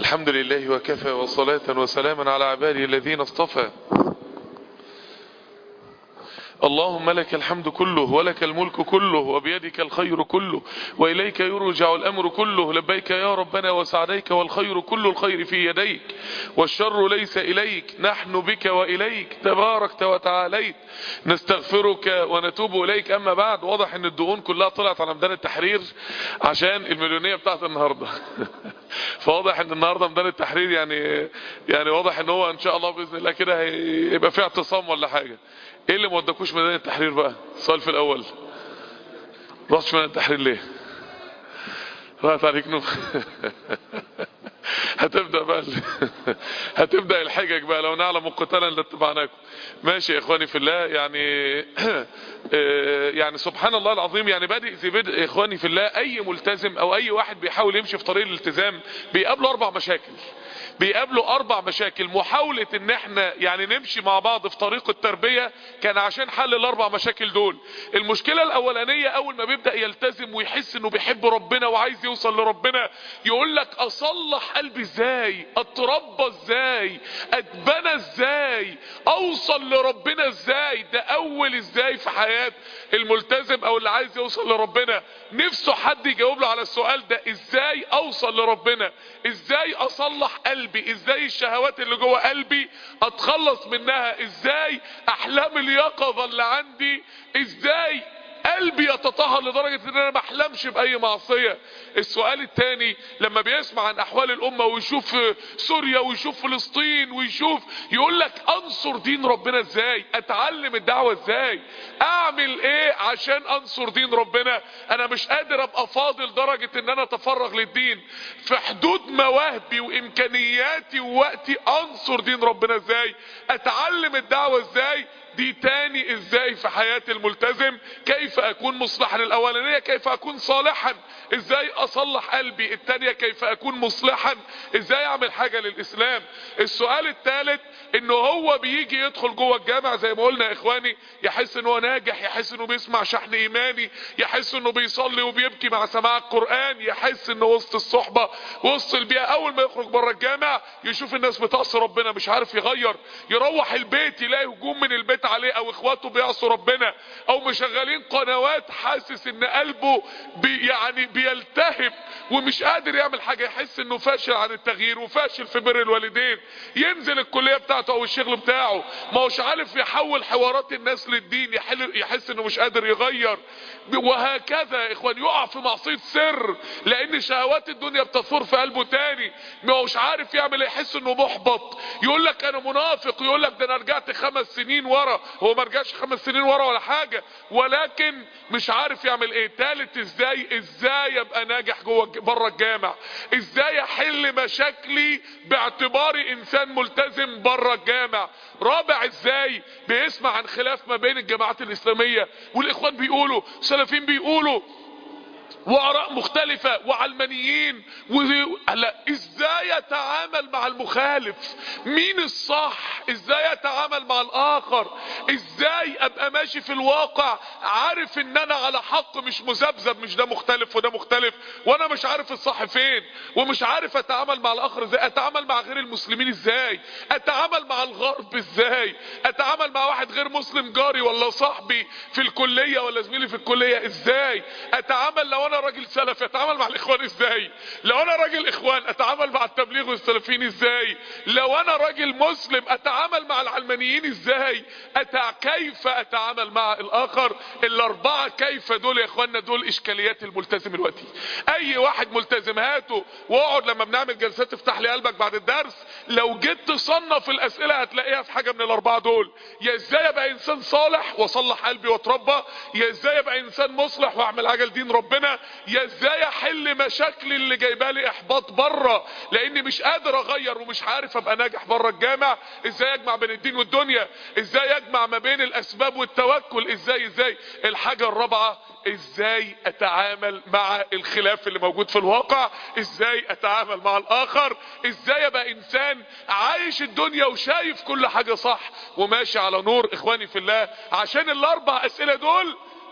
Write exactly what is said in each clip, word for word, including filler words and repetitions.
الحمد لله وكفى وصلاة وسلاما على عباده الذين اصطفى. اللهم لك الحمد كله ولك الملك كله وبيدك الخير كله وإليك يرجع الأمر كله. لبيك يا ربنا وسعديك والخير كل الخير في يديك والشر ليس إليك. نحن بك وإليك تباركت وتعاليت نستغفرك ونتوب إليك. أما بعد، واضح ان الدهون كلها طلعت على ميدان التحرير عشان المليونية بتاعت النهاردة. فواضح ان النهاردة ميدان التحرير يعني يعني واضح ان هو ان شاء الله بإذن الله كده هيبقى فيه اعتصام ولا حاجة. ايه اللي مودكوش ميدان التحرير بقى؟ السؤال في الاول، رحتش ميدان التحرير ليه؟ راحت عليك نوم. هتبدأ بقى هتبدأ الحجج بقى. لو نعلم قتالا لاتبعناكم. ماشي يا اخواني في الله. يعني يعني سبحان الله العظيم، يعني بادئ زي بدء اخواني في الله. اي ملتزم او اي واحد بيحاول يمشي في طريق الالتزام بيقابله اربع مشاكل. بيقابله اربع مشاكل. محاولة ان احنا يعني نمشي مع بعض في طريق التربية كان عشان حل الاربع مشاكل دول. المشكلة الاولانية، اول ما بيبدأ يلتزم ويحس انه بيحب ربنا وعايز يوصل لربنا، يقول لك اصلح قلبي ازاي، اتربى ازاي، اتبنى ازاي، اوصل لربنا ازاي. ده اول ازاي في حياة الملتزم او اللي عايز يوصل لربنا. نفسه حد يجاوب له على السؤال ده، ازاي اوصل لربنا، ازاي اصلح قلبي، ازاي الشهوات اللي جوه قلبي اتخلص منها، ازاي احلام اليقظة اللي عندي، ازاي قلبي يتطهر لدرجة ان انا ما احلمش باي معصية. السؤال الثاني، لما بيسمع عن احوال الامة ويشوف سوريا ويشوف فلسطين ويشوف، يقول لك انصر دين ربنا ازاي، اتعلم الدعوة ازاي، اعمل ايه عشان انصر دين ربنا. انا مش قادر ابقى فاضل درجة ان انا اتفرغ للدين في حدود مواهبي وامكانياتي ووقتي. انصر دين ربنا ازاي، اتعلم الدعوة ازاي. دي تاني ازاي في حياة الملتزم. كيف اكون مصلحا. الاولانية كيف اكون صالحا، ازاي اصلح قلبي. التانية كيف اكون مصلحا، ازاي اعمل حاجة للاسلام. السؤال الثالث، انه هو بيجي يدخل جوه الجامع زي ما قلنا يا اخواني، يحس انه ناجح، يحس انه بيسمع شحن ايماني، يحس انه بيصلي وبيبكي مع سماع القرآن، يحس انه وسط الصحبة وسط البيئة. اول ما يخرج بره الجامع يشوف الناس بتعصي ربنا مش عارف يغير. يروح البيت يلاقي هجوم من البيت عليه او اخواته بيعصوا ربنا او مشغلين قنوات، حاسس ان قلبه بي يعني بيلتهب ومش قادر يعمل حاجة. يحس انه فاشل عن التغيير وفاشل في بر الوالدين. ينزل الكلية بتاعته او الشغل بتاعه ما هوش عارف يحول حوارات الناس للدين، يحس انه مش قادر يغير. وهكذا يا اخوان يقع في معصية سر لان شهوات الدنيا بتثور في قلبه تاني. ما هوش عارف يعمل، يحس انه محبط. يقول لك انا منافق، يقول لك ده انا رجعت خمس سنين ورا. هو ما رجعش خمس سنين ورا ولا حاجة، ولكن مش عارف يعمل ايه. تالت ازاي، ازاي ابقى ناجح جوه بره الجامع، ازاي احل مشاكلي باعتباري انسان ملتزم بره الجامع. رابع ازاي، بيسمع عن خلاف ما بين الجماعات الاسلامية والاخوان بيقولوا، سلفيين بيقولوا، واراء مختلفة وعلمانيين و... لا، ازاي اتعامل مع المخالف، مين الصح، ازاي اتعامل مع الاخر، ازاي ابقى ماشي في الواقع عارف ان انا على حق مش مذبذب، مش ده مختلف وده مختلف وانا مش عارف الصح فين، ومش عارف اتعامل مع الاخر ازاي، اتعامل مع غير المسلمين ازاي، اتعامل مع الغرب ازاي، اتعامل مع واحد غير مسلم جاري ولا صاحبي في الكلية ولا زميلي في الكلية ازاي، اتعامل لو انا راجل سلفي اتعامل مع الاخوان ازاي، لو انا راجل اخوان اتعامل مع التبليغ والسلفيين ازاي، لو انا راجل مسلم اتعامل مع العلمانيين ازاي، أتع... كيف اتعامل مع الاخر. الاربعة كيف دول يا اخواننا دول اشكاليات الملتزم الوقتي. اي واحد ملتزم هاته واقعد لما بنعمل جلسات افتح لي قلبك بعد الدرس، لو جيت تصنف الاسئلة هتلاقيها في حاجة من الاربعة دول. يا ازاي ابقى انسان صالح واصلح قلبي واتربى، يا ازاي ابقى انسان مصلح واعمل حاجة لدين ربنا، يا ازاي احل مشاكلي اللي جايبالي احباط بره لاني مش قادر اغير ومش عارف ابقى ناجح بره الجامع. ازاي اجمع بين الدين والدنيا، ازاي اجمع ما بين الاسباب والتوكل، ازاي ازاي الحاجة الرابعة، ازاي اتعامل مع الخلاف اللي موجود في الواقع، ازاي اتعامل مع الاخر، ازاي ابقى انسان عايش الدنيا وشايف كل حاجة صح وماشي على نور. اخواني في الله، عشان الاربع اسئلة دول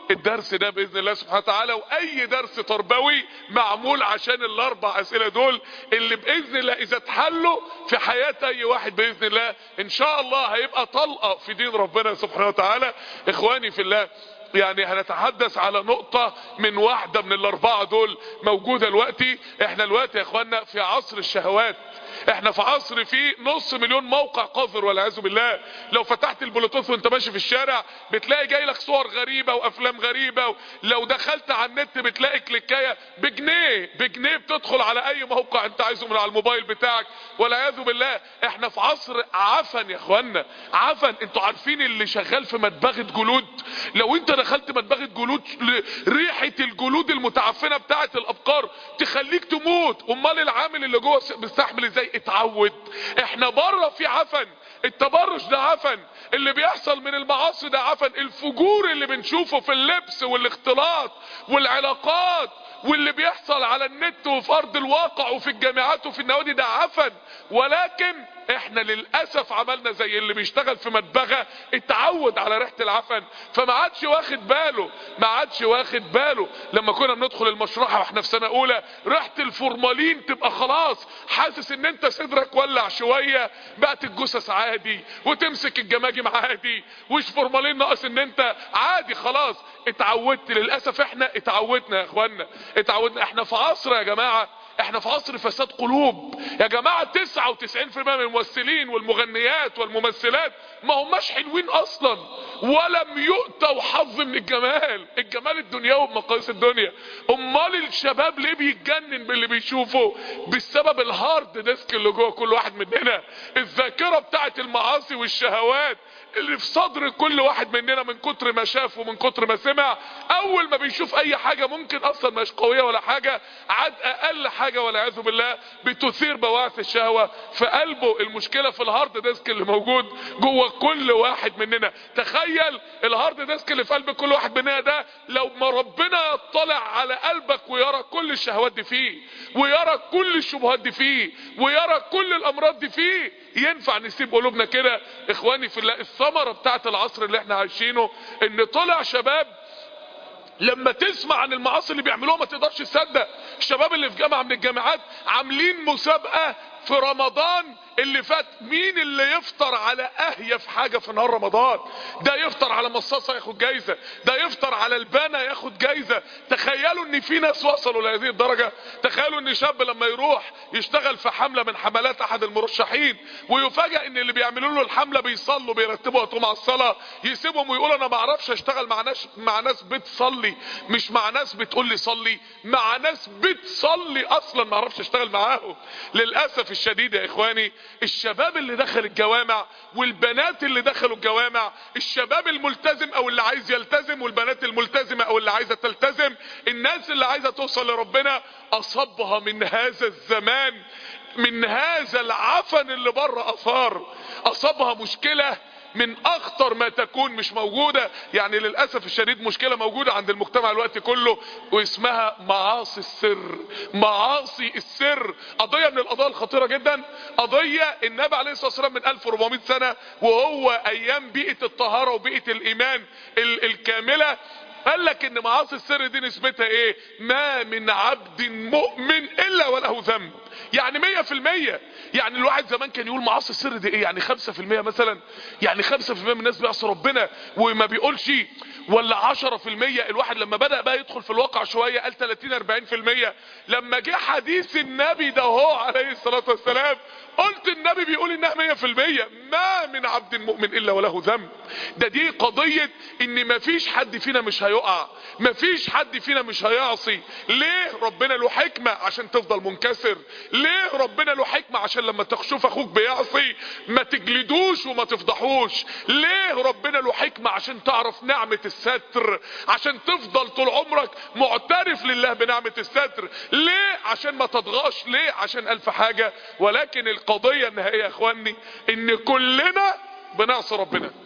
الدرس ده باذن الله سبحانه وتعالى، واي درس تربوي معمول عشان الاربع اسئله دول اللي باذن الله اذا اتحلوا في حياه اي واحد باذن الله ان شاء الله هيبقى طلقه في دين ربنا سبحانه وتعالى. اخواني في الله، يعني هنتحدث على نقطة من واحدة من الاربعة دول موجودة دلوقتي. احنا دلوقتي يا اخوانا في عصر الشهوات، احنا في عصر فيه نص مليون موقع قذر والعياذ بالله. لو فتحت البلوتوث وانت ماشي في الشارع بتلاقي جاي لك صور غريبة وافلام غريبة، لو دخلت على النت بتلاقي كليكاية بجنيه بجنيه بتدخل على اي موقع انت عايزه من على الموبايل بتاعك والعياذ بالله. احنا في عصر عفن يا اخوانا، عفن. انتوا عارفين اللي شغال في مدبغة جلود؟ لو انت دخلت مدبغة جلود ريحة الجلود المتعفنة بتاعة الابقار تخليك تموت، امال العامل اللي جوه بيستحمل ازاي؟ اتعود. احنا بره في عفن، التبرج ده عفن، اللي بيحصل من المعاصي ده عفن، الفجور اللي بنشوفه في اللبس والاختلاط والعلاقات واللي بيحصل على النت وفي ارض الواقع وفي الجامعات وفي النوادي ده عفن. ولكن احنا للاسف عملنا زي اللي بيشتغل في مدبغة، اتعود على ريحة العفن فما عادش واخد باله، ما عادش واخد باله. لما كنا بندخل المشرحة واحنا في سنة اولى ريحة الفورمالين تبقى خلاص حاسس ان انت صدرك ولع شوية، بقت الجثث عادي وتمسك الجماجم عادي، وش فورمالين ناقص ان انت عادي خلاص. اتعودت للاسف، احنا اتعودنا يا اخوانا، اتعودنا. احنا في عصر يا جماعة، احنا في عصر فساد قلوب يا جماعة. تسعة وتسعين في المية من الممثلين والمغنيات والممثلات ما هماش حلوين اصلا، ولم يؤتوا حظ من الجمال، الجمال الدنيوي بمقاييس الدنيا. امال الشباب ليه بيتجنن باللي بيشوفه؟ بسبب الهارد ديسك اللي جوه كل واحد مننا، الذاكرة بتاعت المعاصي والشهوات اللي في صدر كل واحد مننا من كتر ما شاف ومن كتر ما سمع. اول ما بيشوف اي حاجة ممكن اصلا مش قوية ولا حاجة، عاد اقل حاجة والعياذ بالله بتثير بواعث الشهوة في قلبه. المشكلة في الهارد ديسك اللي موجود جوه كل واحد مننا. تخيل الهارد ديسك اللي في قلب كل واحد مننا ده لو ما ربنا يطلع على قلبك ويرى كل الشهوات دي فيه، ويرى كل الشبهات دي فيه، ويرى كل الامراض دي فيه، ينفع نسيب قلوبنا كده؟ اخواني في الله، الثمرة بتاعت العصر اللي احنا عايشينه ان طلع شباب لما تسمع عن المعاصي اللي بيعملوها ما تقدرش تصدق. الشباب اللي في جامعة من الجامعات عاملين مسابقة في رمضان اللي فات، مين اللي يفطر على اهيف حاجة في نهار رمضان؟ ده يفطر على مصاصة ياخد جايزة، ده يفطر على البانة ياخد جايزة. تخيلوا ان في ناس وصلوا لهذه الدرجة. تخيلوا ان شاب لما يروح يشتغل في حملة من حملات احد المرشحين ويفاجأ ان اللي بيعملوا له الحملة بيصلوا بيرتبوا وقتهم على الصلاة، يسيبهم ويقول انا ما اعرفش اشتغل مع ناس مع ناس بتصلي، مش مع ناس بتقول لي صلي، مع ناس بتصلي اصلا ما اعرفش اشتغل معاهم. للاسف الشديد يا اخواني، الشباب اللي دخل الجوامع والبنات اللي دخلوا الجوامع، الشباب الملتزم او اللي عايز يلتزم والبنات الملتزمة او اللي عايزة تلتزم، الناس اللي عايزة توصل لربنا، اصابها من هذا الزمان، من هذا العفن اللي بره اثار، اصابها مشكلة من اخطر ما تكون مش موجودة. يعني للأسف الشديد مشكلة موجودة عند المجتمع الوقت كله واسمها معاصي السر. معاصي السر قضية من القضايا الخطيرة جدا، قضية النبي عليه الصلاة والسلام من ألف وأربعمائة سنة وهو ايام بيئة الطهارة وبيئة الايمان الكاملة قال لك ان معاصي السر دي نسبتها ايه؟ ما من عبد مؤمن الا وله ذنب. يعني مية في المية. يعني الواحد زمان كان يقول معاصي السر دي ايه؟ يعني خمسة في المية مثلا، يعني خمسة في المية من الناس بيعصي ربنا وما بيقولش، ولا عشرة في المية. الواحد لما بدأ بقى يدخل في الواقع شوية قال تلاتين اربعين في المية. لما جه حديث النبي ده هو عليه الصلاة والسلام قلت النبي بيقول انها مية في المية. ما من عبد مؤمن الا وله ذنب. ده دي قضية ان مفيش حد فينا مش هيقع، مفيش حد فينا مش هيعصي. ليه؟ ربنا له حكمة عشان تفضل منكسر. ليه؟ ربنا له حكمة عشان لما تشوف اخوك بيعصي ما تجلدوش وما تفضحوش. ليه؟ ربنا له حكمة عشان تعرف نعمة الستر، عشان تفضل طول عمرك معترف لله بنعمة الستر. ليه؟ عشان ما تضغاش. ليه؟ عشان الف حاجة. ولكن القضية النهائية يا اخواني ان كلنا بنعصي ربنا،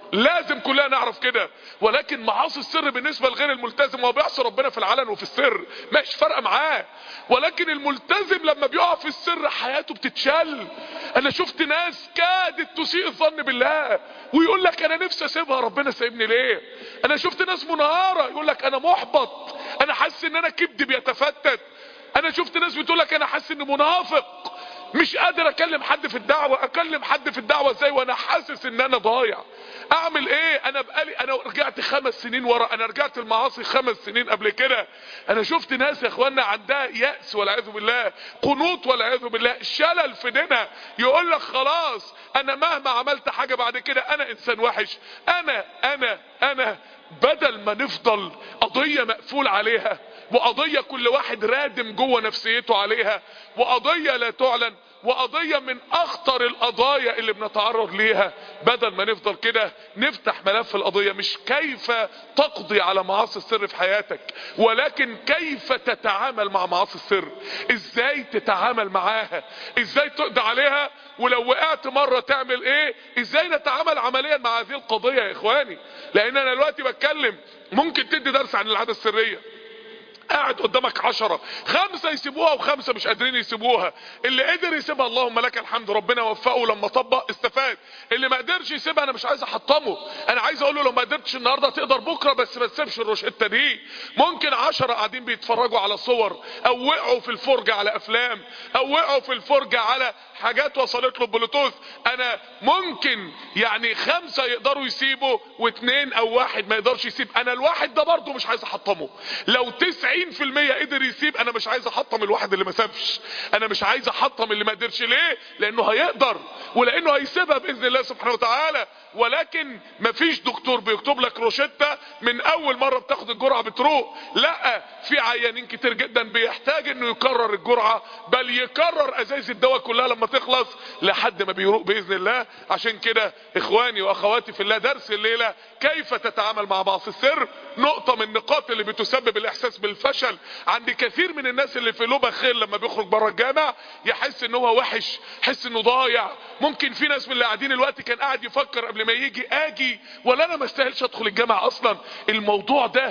لازم كلنا نعرف كده. ولكن معاصي السر بالنسبة لغير الملتزم، هو بيعصي ربنا في العلن وفي السر مش فارقه معاه. ولكن الملتزم لما بيقع في السر حياته بتتشل. انا شفت ناس كادت تسيء الظن بالله ويقول لك انا نفسي اسيبها، ربنا سايبني ليه؟ انا شفت ناس منهارة يقول لك انا محبط، انا حاسس ان انا كبدي بيتفتت. انا شفت ناس بتقول لك انا حاسس اني منافق، مش قادر اكلم حد في الدعوة، اكلم حد في الدعوة ازاي وانا حاسس ان انا ضايع؟ اعمل ايه؟ انا بقالي انا رجعت خمس سنين ورا، انا رجعت المعاصي خمس سنين قبل كده. انا شفت ناس يا اخوانا عندها يأس والعياذ بالله، قنوط والعياذ بالله، شلل في دينها. يقول لك خلاص انا مهما عملت حاجة بعد كده انا انسان وحش، انا انا انا بدل ما نفضل قضية مقفول عليها، وقضية كل واحد رادم جوه نفسيته عليها، وقضية لا تعلن، وقضية من اخطر القضايا اللي بنتعرض ليها، بدل ما نفضل كده نفتح ملف القضية مش كيف تقضي على معاصي السر في حياتك، ولكن كيف تتعامل مع معاصي السر، ازاي تتعامل معاها، ازاي تقضي عليها، ولو وقعت مرة تعمل ايه، ازاي نتعامل عمليا مع هذه القضية يا اخواني. لان انا دلوقتي بتكلم، ممكن تدي درس عن العادة السرية، قاعد قدامك عشرة، خمسة يسيبوها وخمسة مش قادرين يسيبوها. اللي قدر يسيبها اللهم لك الحمد، ربنا وفقه لما طبق استفاد. اللي ما قدرش يسيبها انا مش عايز احطمه، انا عايز اقول له لو ما قدرتش النهارده تقدر بكره، بس ما تسيبش الروشته دي. ممكن عشرة قاعدين بيتفرجوا على صور، او وقعوا في الفرجه على افلام، او وقعوا في الفرجه على حاجات وصلت له بلوتوث. انا ممكن يعني خمسة يقدروا يسيبوا واثنين او واحد ما يقدرش يسيب، انا الواحد ده برضه مش عايز احطمه. لو تسعين في المية قدر يسيب انا مش عايز احطم الواحد اللي ما سابش، انا مش عايز احطم اللي ما قدرش. ليه؟ لانه هيقدر، ولانه هيسيبها باذن الله سبحانه وتعالى. ولكن مفيش دكتور بيكتب لك روشتة من اول مرة بتاخد الجرعة بتروق، لا، في عيانين كتير جدا بيحتاج انه يكرر الجرعة، بل يكرر ازايز الدواء كلها لما تخلص لحد ما بيروق باذن الله. عشان كده اخواني واخواتي في الله، درس الليلة كيف تتعامل مع معاصي السر، نقطة من النقاط اللي بتسبب الاحساس بالفشل عند كثير من الناس اللي في قلوبها خير. لما بيخرج بره الجامع يحس ان هو وحش، يحس انه ضايع. ممكن في ناس من اللي قاعدين الوقت كان قاعد يفكر قبل ما يجي اجي ولا انا ما استاهلش ادخل الجامعة اصلا. الموضوع ده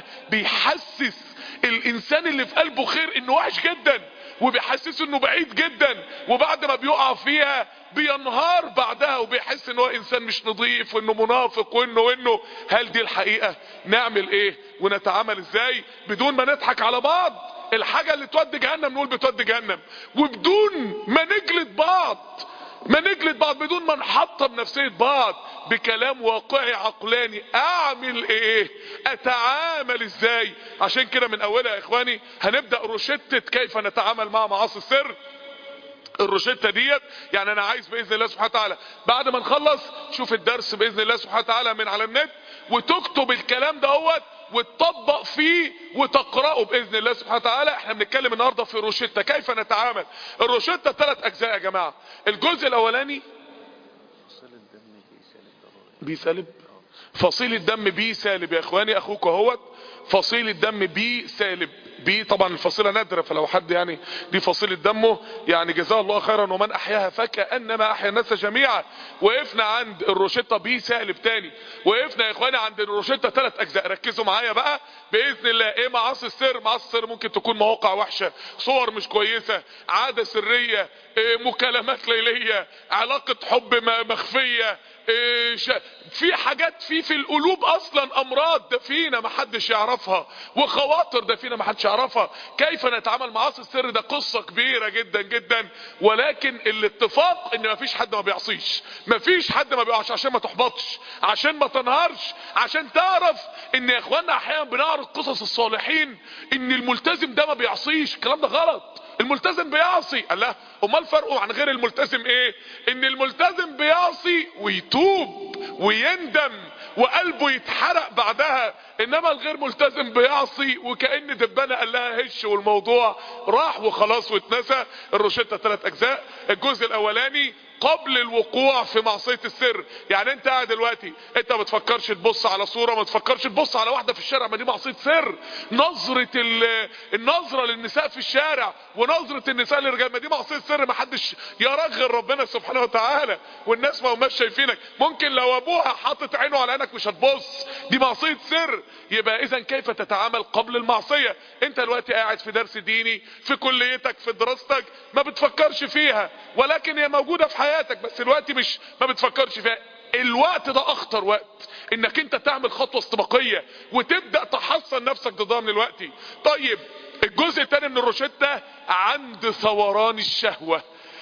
بيحسس الانسان اللي في قلبه خير انه وحش جدا، وبيحسسه انه بعيد جدا، وبعد ما بيقع فيها بينهار بعدها وبيحس ان هو انسان مش نظيف وانه منافق وانه وانه هل دي الحقيقة؟ نعمل ايه ونتعامل ازاي بدون ما نضحك على بعض؟ الحاجة اللي تودي جهنم نقول بتودي جهنم، وبدون ما نجلد بعض ما نجلد بعض بدون ما نحطم نفسية بعض بكلام واقعي عقلاني. اعمل ايه؟ اتعامل ازاي؟ عشان كده من اولها يا اخواني هنبدأ روشتة كيف نتعامل مع معاصي السر. الروشتة ديت يعني انا عايز باذن الله سبحانه وتعالى بعد ما نخلص شوف الدرس باذن الله سبحانه وتعالى من على النت، وتكتب الكلام دوت وتطبق فيه وتقرأه باذن الله سبحانه وتعالى. احنا بنتكلم النهارده في روشتة كيف نتعامل. الروشتة ثلاث اجزاء يا جماعة. الجزء الاولاني بي سالب، فصيل الدم بي سالب يا اخواني، اخوك اهوت فصيل الدم بي سالب. بي طبعا الفصيلة نادرة، فلو حد يعني دي فصيلة دمه يعني جزاه الله خيرا، ومن احياها فكأنما احيا الناس جميعا. وقفنا عند الروشتة بي سالب تاني، وقفنا يا اخواني عند الروشتة ثلاث اجزاء. ركزوا معايا بقى باذن الله. ايه معاصي السر؟ معاصي السر ممكن تكون مواقع وحشة، صور مش كويسة، عادة سرية، إيه، مكالمات ليلية، علاقة حب مخفية، إيه، في حاجات في في القلوب اصلا امراض دفينة محدش يعرفها، وخواطر دفينة محدش يعرفها. كيف نتعامل مع معاصي السر؟ ده قصة كبيرة جدا جدا. ولكن الاتفاق ان مفيش حد ما بيعصيش، مفيش حد ما بيقعش، عشان ما تحبطش، عشان ما تنهارش، عشان تعرف ان يا اخوانا احيانا بنعرض قصص الصالحين ان الملتزم ده ما بيعصيش. الكلام ده غلط، الملتزم بيعصي. الله، امال فرقه عن غير الملتزم ايه؟ ان الملتزم بيعصي ويتوب ويندم وقلبه يتحرق بعدها، انما الغير ملتزم بيعصي وكأن دبانة قال لها هش والموضوع راح وخلاص واتنسى. الروشتة ثلاث اجزاء. الجزء الاولاني قبل الوقوع في معصية السر. يعني انت قاعد دلوقتي انت ما بتفكرش تبص على صورة، ما تفكرش تبص على واحدة في الشارع، ما دي معصية سر. نظرة النظرة للنساء في الشارع ونظرة النساء للرجال، ما دي معصية سر، ما حدش يراك غير ربنا سبحانه وتعالى، والناس ما هماش شايفينك. ممكن لو ابوها حاطط عينه على عينك مش هتبص، دي معصية سر. يبقى اذا كيف تتعامل قبل المعصية؟ انت دلوقتي قاعد في درس ديني، في كليتك، في دراستك، ما بتفكرش فيها، ولكن هي موجودة في حياتك، بس دلوقتي مش ما بتفكرش فيها. الوقت ده اخطر وقت انك انت تعمل خطوة استباقية وتبدأ تحصن نفسك ضدها من الوقت. طيب الجزء الثاني من الروشتة عند ثوران الشهوة.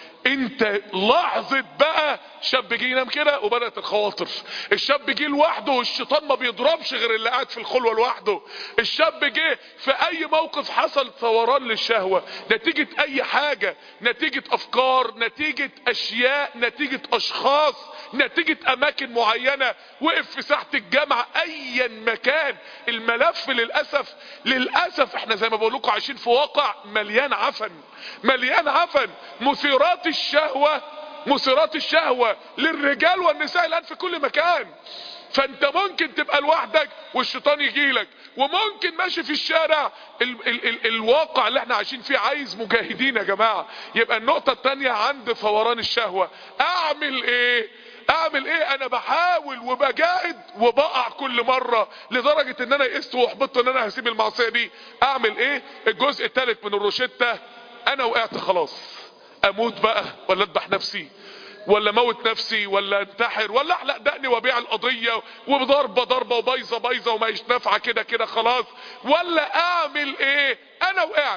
انت لحظة بقى شاب جه ينام كده وبدأت الخواطر، الشاب جه لوحده والشيطان ما بيضربش غير اللي قاعد في الخلوة لوحده، الشاب جه في اي موقف حصل ثوران للشهوة نتيجة اي حاجة، نتيجة افكار، نتيجة اشياء، نتيجة اشخاص، نتيجة اماكن معينة، وقف في ساحة الجامعة، ايا مكان. الملف للأسف للأسف احنا زي ما بقول لكم عايشين في واقع مليان عفن، مليان عفن. مثيرات الشهوة، مثيرات الشهوة للرجال والنساء الان في كل مكان. فانت ممكن تبقى لوحدك والشيطان يجيلك، وممكن ماشي في الشارع. ال ال ال الواقع اللي احنا عايشين فيه عايز مجاهدين يا جماعة. يبقى النقطة التانية عند فوران الشهوة، اعمل ايه؟ اعمل ايه؟ انا بحاول وبجاهد وبقع كل مرة لدرجة ان انا يئست واحبطت ان انا هسيب المعصية دي. اعمل ايه؟ الجزء الثالث من الروشتة، انا وقعت خلاص، اموت بقى ولا اذبح نفسي ولا موت نفسي ولا انتحر ولا احلق دقني وابيع القضية وضربة ضربة وبايظة بايظة وما نافعة كده كده خلاص، ولا اعمل ايه؟ انا وقعت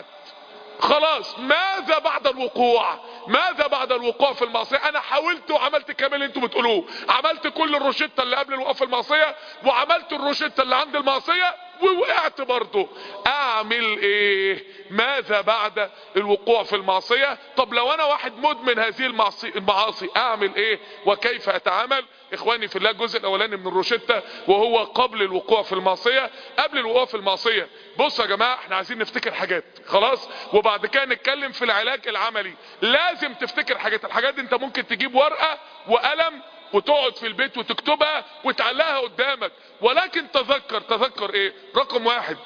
خلاص، ماذا بعد الوقوع؟ ماذا بعد الوقوع في المعصية؟ انا حاولت وعملت كامل اللي انتوا بتقولوه، عملت كل الروشتة اللي قبل الوقوع في المعصية، وعملت الروشتة اللي عند المعصية، ووقعت برضه. اعمل ايه؟ ماذا بعد الوقوع في المعصية؟ طب لو انا واحد مدمن هذه المعصي المعاصي اعمل ايه وكيف اتعامل؟ اخواني في الله، الجزء الاولاني من الروشتة وهو قبل الوقوع في المعصية. قبل الوقوع في المعصية، بصوا يا جماعة احنا عايزين نفتكر حاجات خلاص، وبعد كده نتكلم في العلاج العملي. لازم تفتكر حاجات. الحاجات دي انت ممكن تجيب ورقة وقلم وتقعد في البيت وتكتبها وتعلقها قدامك، ولكن تذكر تذكر ايه؟ رقم واحد،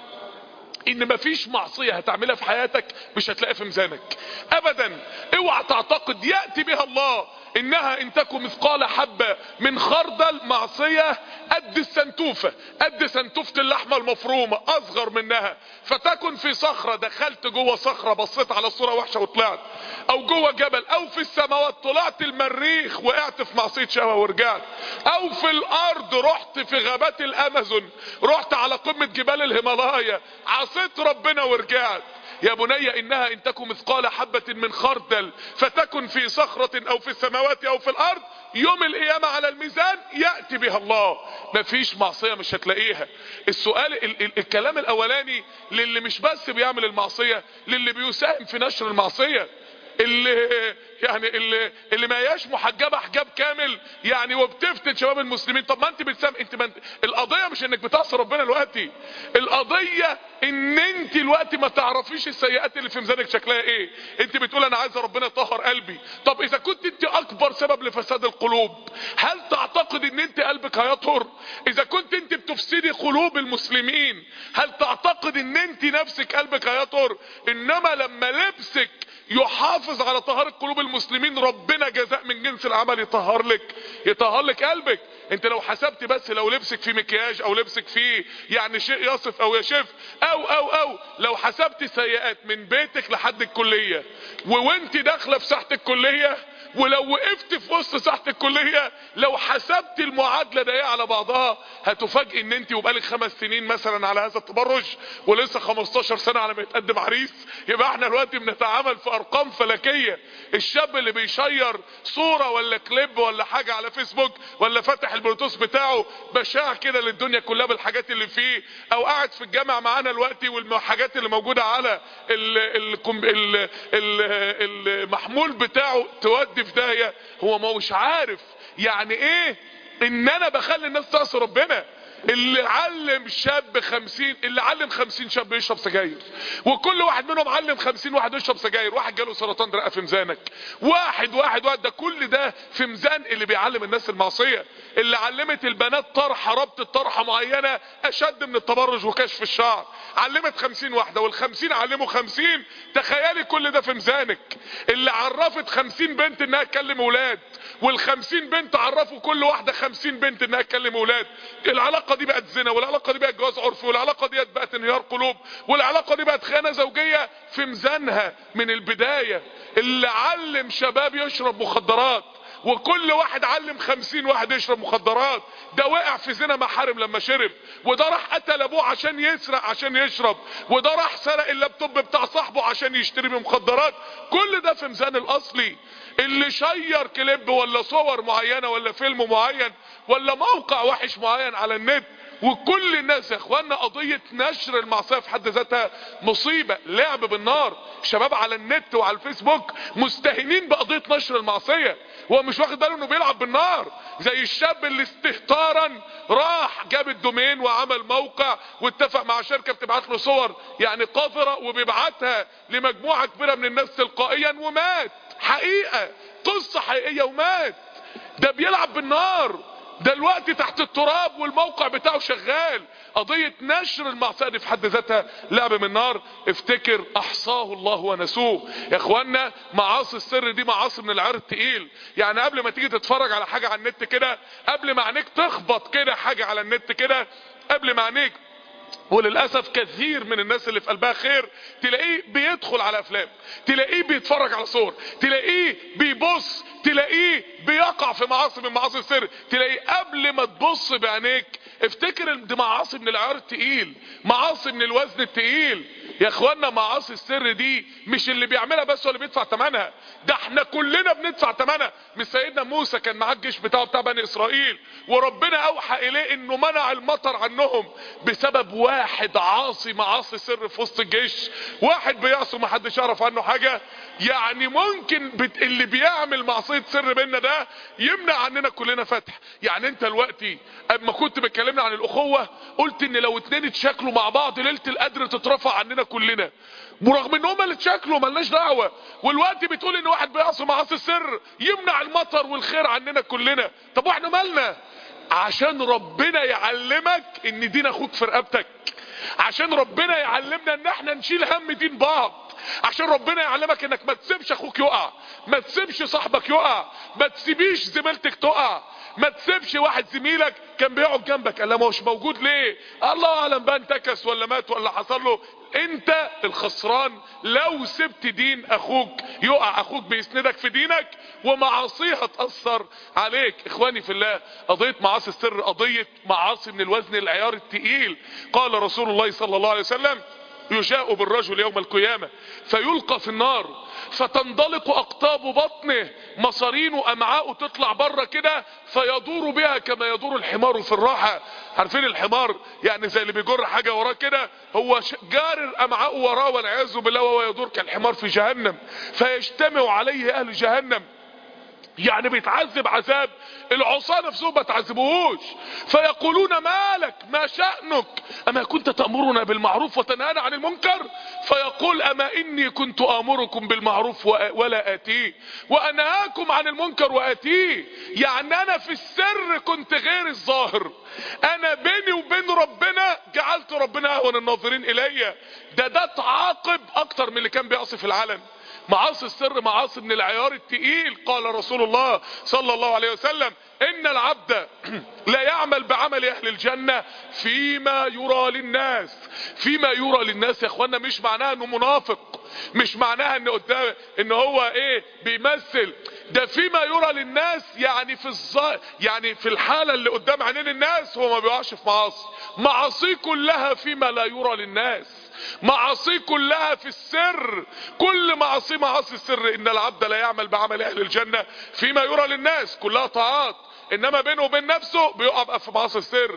ان مفيش معصية هتعملها في حياتك مش هتلاقي في ميزانك ابدا. اوعى تعتقد يأتي بها الله انها ان تكن مثقال حبة من خردل، معصية قد السنتوفة، قد سنتوفة اللحمة المفرومة، اصغر منها، فتكن في صخرة، دخلت جوه صخرة بصيت على صورة وحشة وطلعت، او جوه جبل، او في السماوات طلعت المريخ وقعت في معصية شهوة ورجعت، او في الارض رحت في غابات الامازون، رحت على قمة جبال الهيمالايا عصيت ربنا ورجعت. يا بني انها ان تكن مثقال حبة من خردل فتكن في صخرة او في السماوات او في الارض، يوم القيامة على الميزان يأتي بها الله. مفيش معصية مش هتلاقيها. السؤال ال ال الكلام الاولاني للي مش بس بيعمل المعصية، للي بيساهم في نشر المعصية، اللي يعني اللي اللي ما هياش محجبه حجاب كامل يعني وبتفتن شباب المسلمين. طب ما انت بتسام انت ما انت القضيه مش انك بتعصي ربنا دلوقتي، القضيه ان انت دلوقتي ما تعرفيش السيئات اللي في ميزانك شكلها ايه. انت بتقول انا عايزه ربنا يطهر قلبي، طب اذا كنت انت اكبر سبب لفساد القلوب، هل تعتقد ان انت قلبك هيطهر؟ اذا كنت انت بتفسدي قلوب المسلمين، هل تعتقد ان انت نفسك قلبك هيطهر؟ انما لما لبسك يحافظ على طهارة قلوب المسلمين، ربنا جزاء من جنس العمل يطهر لك، يطهر لك قلبك. انت لو حسبت بس لو لبسك في مكياج او لبسك في يعني شيء يصف او يشف، او او او لو حسبت سيئات من بيتك لحد الكلية، ووانت داخلة في ساحة الكلية، ولو وقفت في وسط ساحة الكلية، لو حسبت المعادلة دي على بعضها، هتفاجئ ان انت وبقالك خمس سنين مثلا على هذا التبرج ولسه خمستاشر سنة على ما يتقدم عريس. يبقى احنا دلوقتي بنتعامل في ارقام فلكية. الشاب اللي بيشير صورة ولا كليب ولا حاجة على فيسبوك، ولا فاتح البلوتوث بتاعه بشاع كده للدنيا كلها بالحاجات اللي فيه، او قاعد في الجامعة معانا دلوقتي والحاجات اللي موجودة على المحمول بتاعه تودي في داهية، هو ما مش عارف يعني ايه ان انا بخلي الناس تعصي ربنا. اللي علم شاب خمسين، اللي علم خمسين شاب يشرب سجاير، وكل واحد منهم علم خمسين واحد يشرب سجاير. واحد جاله سرطان رئة في ميزانك، واحد واحد واحد، ده كل ده في ميزان اللي بيعلم الناس المعصية. اللي علمت البنات طرحة، ربط طرحة معينة اشد من التبرج وكشف الشعر، علمت خمسين واحدة، والخمسين علموا خمسين. تخيلي كل ده في ميزانك. اللي عرفت خمسين بنت انها تكلم اولاد، والخمسين بنت عرفوا كل واحدة خمسين بنت انها تكلم اولاد. العلاقة دي بقت زنا، والعلاقة دي بقت جواز عرفي، والعلاقة دي بقت انهيار قلوب، والعلاقة دي بقت خيانة زوجية في ميزانها من البداية. اللي علم شباب يشرب مخدرات، وكل واحد علم خمسين واحد يشرب مخدرات، ده وقع في زنا محارم لما شرب، وده راح قتل ابوه عشان يسرق عشان يشرب، وده راح سرق اللابتوب بتاع صاحبه عشان يشتري بمخدرات. كل ده في ميزان الاصلي. اللي شير كليب ولا صور معينة ولا فيلم معين ولا موقع وحش معين على النت، وكل الناس يا اخوانا قضية نشر المعصية في حد ذاتها مصيبة، لعب بالنار. شباب على النت وعلى الفيسبوك مستهينين بقضية نشر المعصية، هو مش واخد باله انه بيلعب بالنار. زي الشاب اللي استهتارا راح جاب الدومين وعمل موقع واتفق مع شركة بتبعت له صور يعني قذرة، وبيبعتها لمجموعة كبيرة من الناس تلقائيا، ومات. حقيقة، قصة حقيقية، ومات. ده بيلعب بالنار، ده الوقت تحت التراب والموقع بتاعه شغال. قضية نشر المعصية دي في حد ذاتها لعب من نار. افتكر احصاه الله ونسوه. يا اخوانا معاصي السر دي معاصي من العيار التقيل. يعني قبل ما تيجي تتفرج على حاجة على النت كده، قبل ما عينيك تخبط كده حاجة على النت كده، قبل ما عينيك، وللأسف كثير من الناس اللي في قلبها خير تلاقيه بيدخل على افلام، تلاقيه بيتفرج على صور، تلاقيه بيبص، تلاقيه بيقع في معاصي من معاصي السر. تلاقيه قبل ما تبص بعينيك افتكر ان دي معاصي من العيار التقيل، معاصي من الوزن التقيل. يا اخوانا معاصي السر دي مش اللي بيعملها بس هو اللي بيدفع ثمنها، ده احنا كلنا بندفع ثمنها. مش سيدنا موسى كان معاه الجيش بتاعه بتاع بني اسرائيل، وربنا اوحى اليه انه منع المطر عنهم بسبب واحد عاصي معاصي سر في وسط الجيش، واحد بيعصي ومحدش يعرف عنه حاجة. يعني ممكن بت... اللي بيعمل معصية سر بينا ده يمنع عننا كلنا فتح. يعني انت دلوقتي اما كنت بتكلمنا عن الاخوة قلت ان لو اتنين اتشاكلوا مع بعض ليلة القدر تترفع عننا كلنا، ورغم ان هما اللي اتشاكلوا ملناش دعوة. والوقت بتقول ان واحد بيعصي معاصي السر يمنع المطر والخير عننا كلنا. طب واحنا مالنا؟ عشان ربنا يعلمك ان دين اخوك في رقبتك، عشان ربنا يعلمنا ان احنا نشيل هم دين بعض، عشان ربنا يعلمك انك ما تسيبش اخوك يقع، ما تسيبش صاحبك يقع، ما تسيبيش زميلتك تقع، ما تسيبش واحد زميلك كان بيقعد جنبك قال لا ما هوش موجود ليه، الله اعلم بقى انتكس ولا مات ولا حصل له. انت الخسران لو سبت دين اخوك يقع، اخوك بيسندك في دينك ومعاصيها تأثر عليك. اخواني في الله، قضية معاصي السر قضية معاصي من الوزن العيار التقيل. قال رسول الله صلى الله عليه وسلم يجاء بالرجل يوم القيامة فيلقى في النار فتندلق اقطاب بطنه، مصارينه امعاءه تطلع بره كده، فيدور بها كما يدور الحمار في الراحة. عارفين الحمار يعني زي اللي بيجر حاجة وراه كده، هو جارر امعاءه وراه والعياذ بالله وهو يدور كالحمار في جهنم، فيجتمع عليه اهل جهنم. يعني بيتعذب عذاب العصاة نفسهم ما تعذبوهوش، فيقولون مالك ما شأنك اما كنت تأمرنا بالمعروف وتنهانا عن المنكر، فيقول اما اني كنت امركم بالمعروف ولا اتيه وانهاكم عن المنكر واتيه. يعني انا في السر كنت غير الظاهر، انا بيني وبين ربنا جعلت ربنا اهون الناظرين الي. ده ده تعاقب اكتر من اللي كان بيعصي في العلن. معاصي السر معاصي من العيار التقيل. قال رسول الله صلى الله عليه وسلم ان العبد لا يعمل بعمل اهل الجنة فيما يرى للناس. فيما يرى للناس يا اخوانا مش معناها انه منافق، مش معناها ان قدام ان هو ايه بيمثل، ده فيما يرى للناس يعني في الظ... يعني في الحالة اللي قدام عينين الناس هو ما بيقعش في معاصي. معاصي كلها فيما لا يرى للناس، معاصي كلها في السر، كل معاصي معاصي السر. ان العبد لا يعمل بعمل اهل الجنة فيما يرى للناس، كلها طاعات، انما بينه وبين نفسه بيقع بقى في معاصي السر.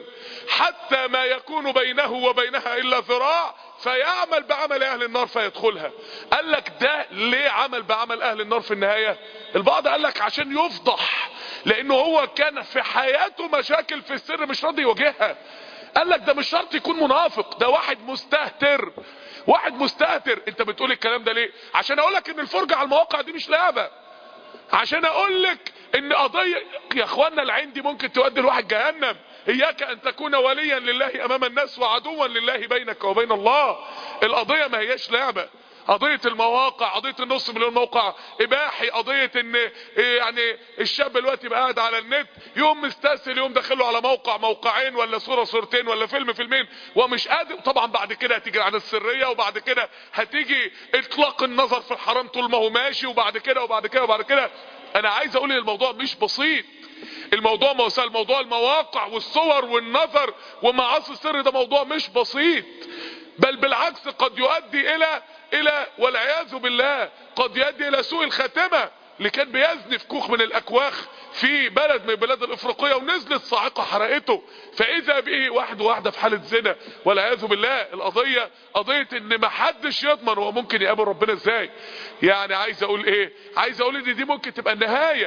حتى ما يكون بينه وبينها الا ذراع فيعمل بعمل اهل النار فيدخلها. قال لك ده ليه عمل بعمل اهل النار في النهاية؟ البعض قال لك عشان يفضح، لانه هو كان في حياته مشاكل في السر مش راضي يواجهها. قال لك ده مش شرط يكون منافق، ده واحد مستهتر. واحد مستهتر. انت بتقول الكلام ده ليه؟ عشان اقول لك ان الفرجة على المواقع دي مش لعبة، عشان اقول لك ان قضية يا اخوانا العين دي ممكن تودي الواحد جهنم. اياك ان تكون وليا لله امام الناس وعدوا لله بينك وبين الله. القضية ما هياش لعبة. قضية المواقع، قضية النص مليون موقع اباحي، قضية ان يعني الشاب دلوقتي يبقى قاعد على النت يوم مستسهل يوم داخله على موقع موقعين ولا صورة صورتين ولا فيلم فيلمين ومش قادر. طبعا بعد كده هتيجي عن السرية، وبعد كده هتيجي اطلاق النظر في الحرام طول ما هو ماشي، وبعد كده وبعد كده وبعد كده. انا عايز اقول ان الموضوع مش بسيط. الموضوع موسى الموضوع المواقع والصور والنظر ومعاصي السر ده موضوع مش بسيط، بل بالعكس قد يؤدي الى الى والعياذ بالله قد يؤدي الى سوء الخاتمة. اللي كان بيزني في كوخ من الاكواخ في بلد من البلاد الافريقية ونزلت صاعقة حرقته، فاذا به واحد وواحدة في حالة زنا والعياذ بالله. القضية قضية ان محدش يضمن هو ممكن يقابل ربنا ازاي. يعني عايز اقول ايه؟ عايز اقول ان دي ممكن تبقى النهاية.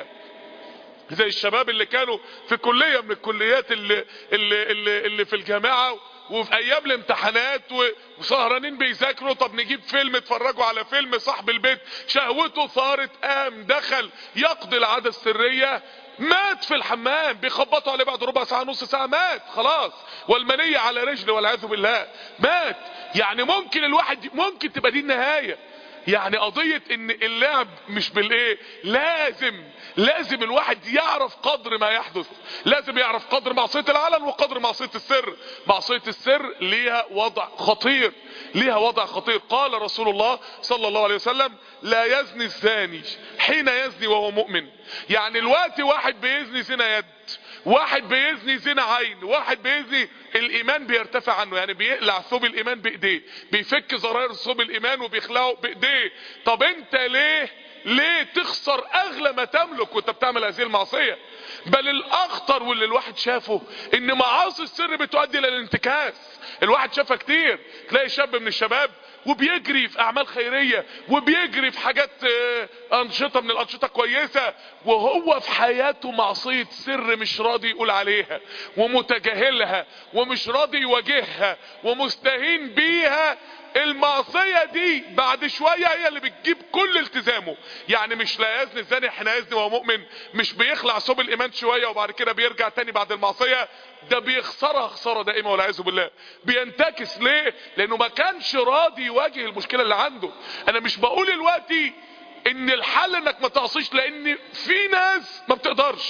زي الشباب اللي كانوا في كلية من الكليات اللي, اللي, اللي, اللي في الجامعة وفي ايام الامتحانات وسهرانين بيذاكروا، طب نجيب فيلم، اتفرجوا على فيلم، صاحب البيت شهوته ثارت قام دخل يقضي العادة السرية، مات في الحمام، بيخبطوا عليه بعد ربع ساعة نص ساعة مات خلاص، والمنية على رجل والعياذ بالله مات. يعني ممكن الواحد ممكن تبقى دي النهاية. يعني قضية ان اللعب مش بالايه، لازم لازم الواحد يعرف قدر ما يحدث، لازم يعرف قدر معصية العلن وقدر معصية السر. معصية السر ليها وضع خطير، ليها وضع خطير. قال رسول الله صلى الله عليه وسلم: لا يزني الزاني حين يزني وهو مؤمن. يعني الوقت واحد بيزني زنا يد، واحد بيزني زنا عين، واحد بيزني، الايمان بيرتفع عنه، يعني بيقلع ثوب الايمان بايديه، بيفك زراير ثوب الايمان وبيخلعه بايديه. طب انت ليه ليه تخسر اغلى ما تملك وانت بتعمل هذه المعصية؟ بل الاخطر واللي الواحد شافه ان معاصي السر بتؤدي الى الانتكاس. الواحد شافها كتير، تلاقي شاب من الشباب وبيجري في اعمال خيرية وبيجري في حاجات انشطة من الانشطة كويسة، وهو في حياته معصية سر مش راضي يقول عليها ومتجاهلها ومش راضي يواجهها ومستهين بيها. المعصية دي بعد شوية هي اللي بتجيب كل التزامه. يعني مش لا يزني الزاني حين يزني وهو مؤمن، مش بيخلع ثوب الايمان شوية وبعد كده بيرجع تاني بعد المعصية، ده بيخسرها خسارة دائمة والعياذ بالله. بينتكس ليه؟ لانه ما كانش راضي يواجه المشكلة اللي عنده. انا مش بقول دلوقتي ان الحل انك ما تعصيش، لان في ناس ما بتقدرش،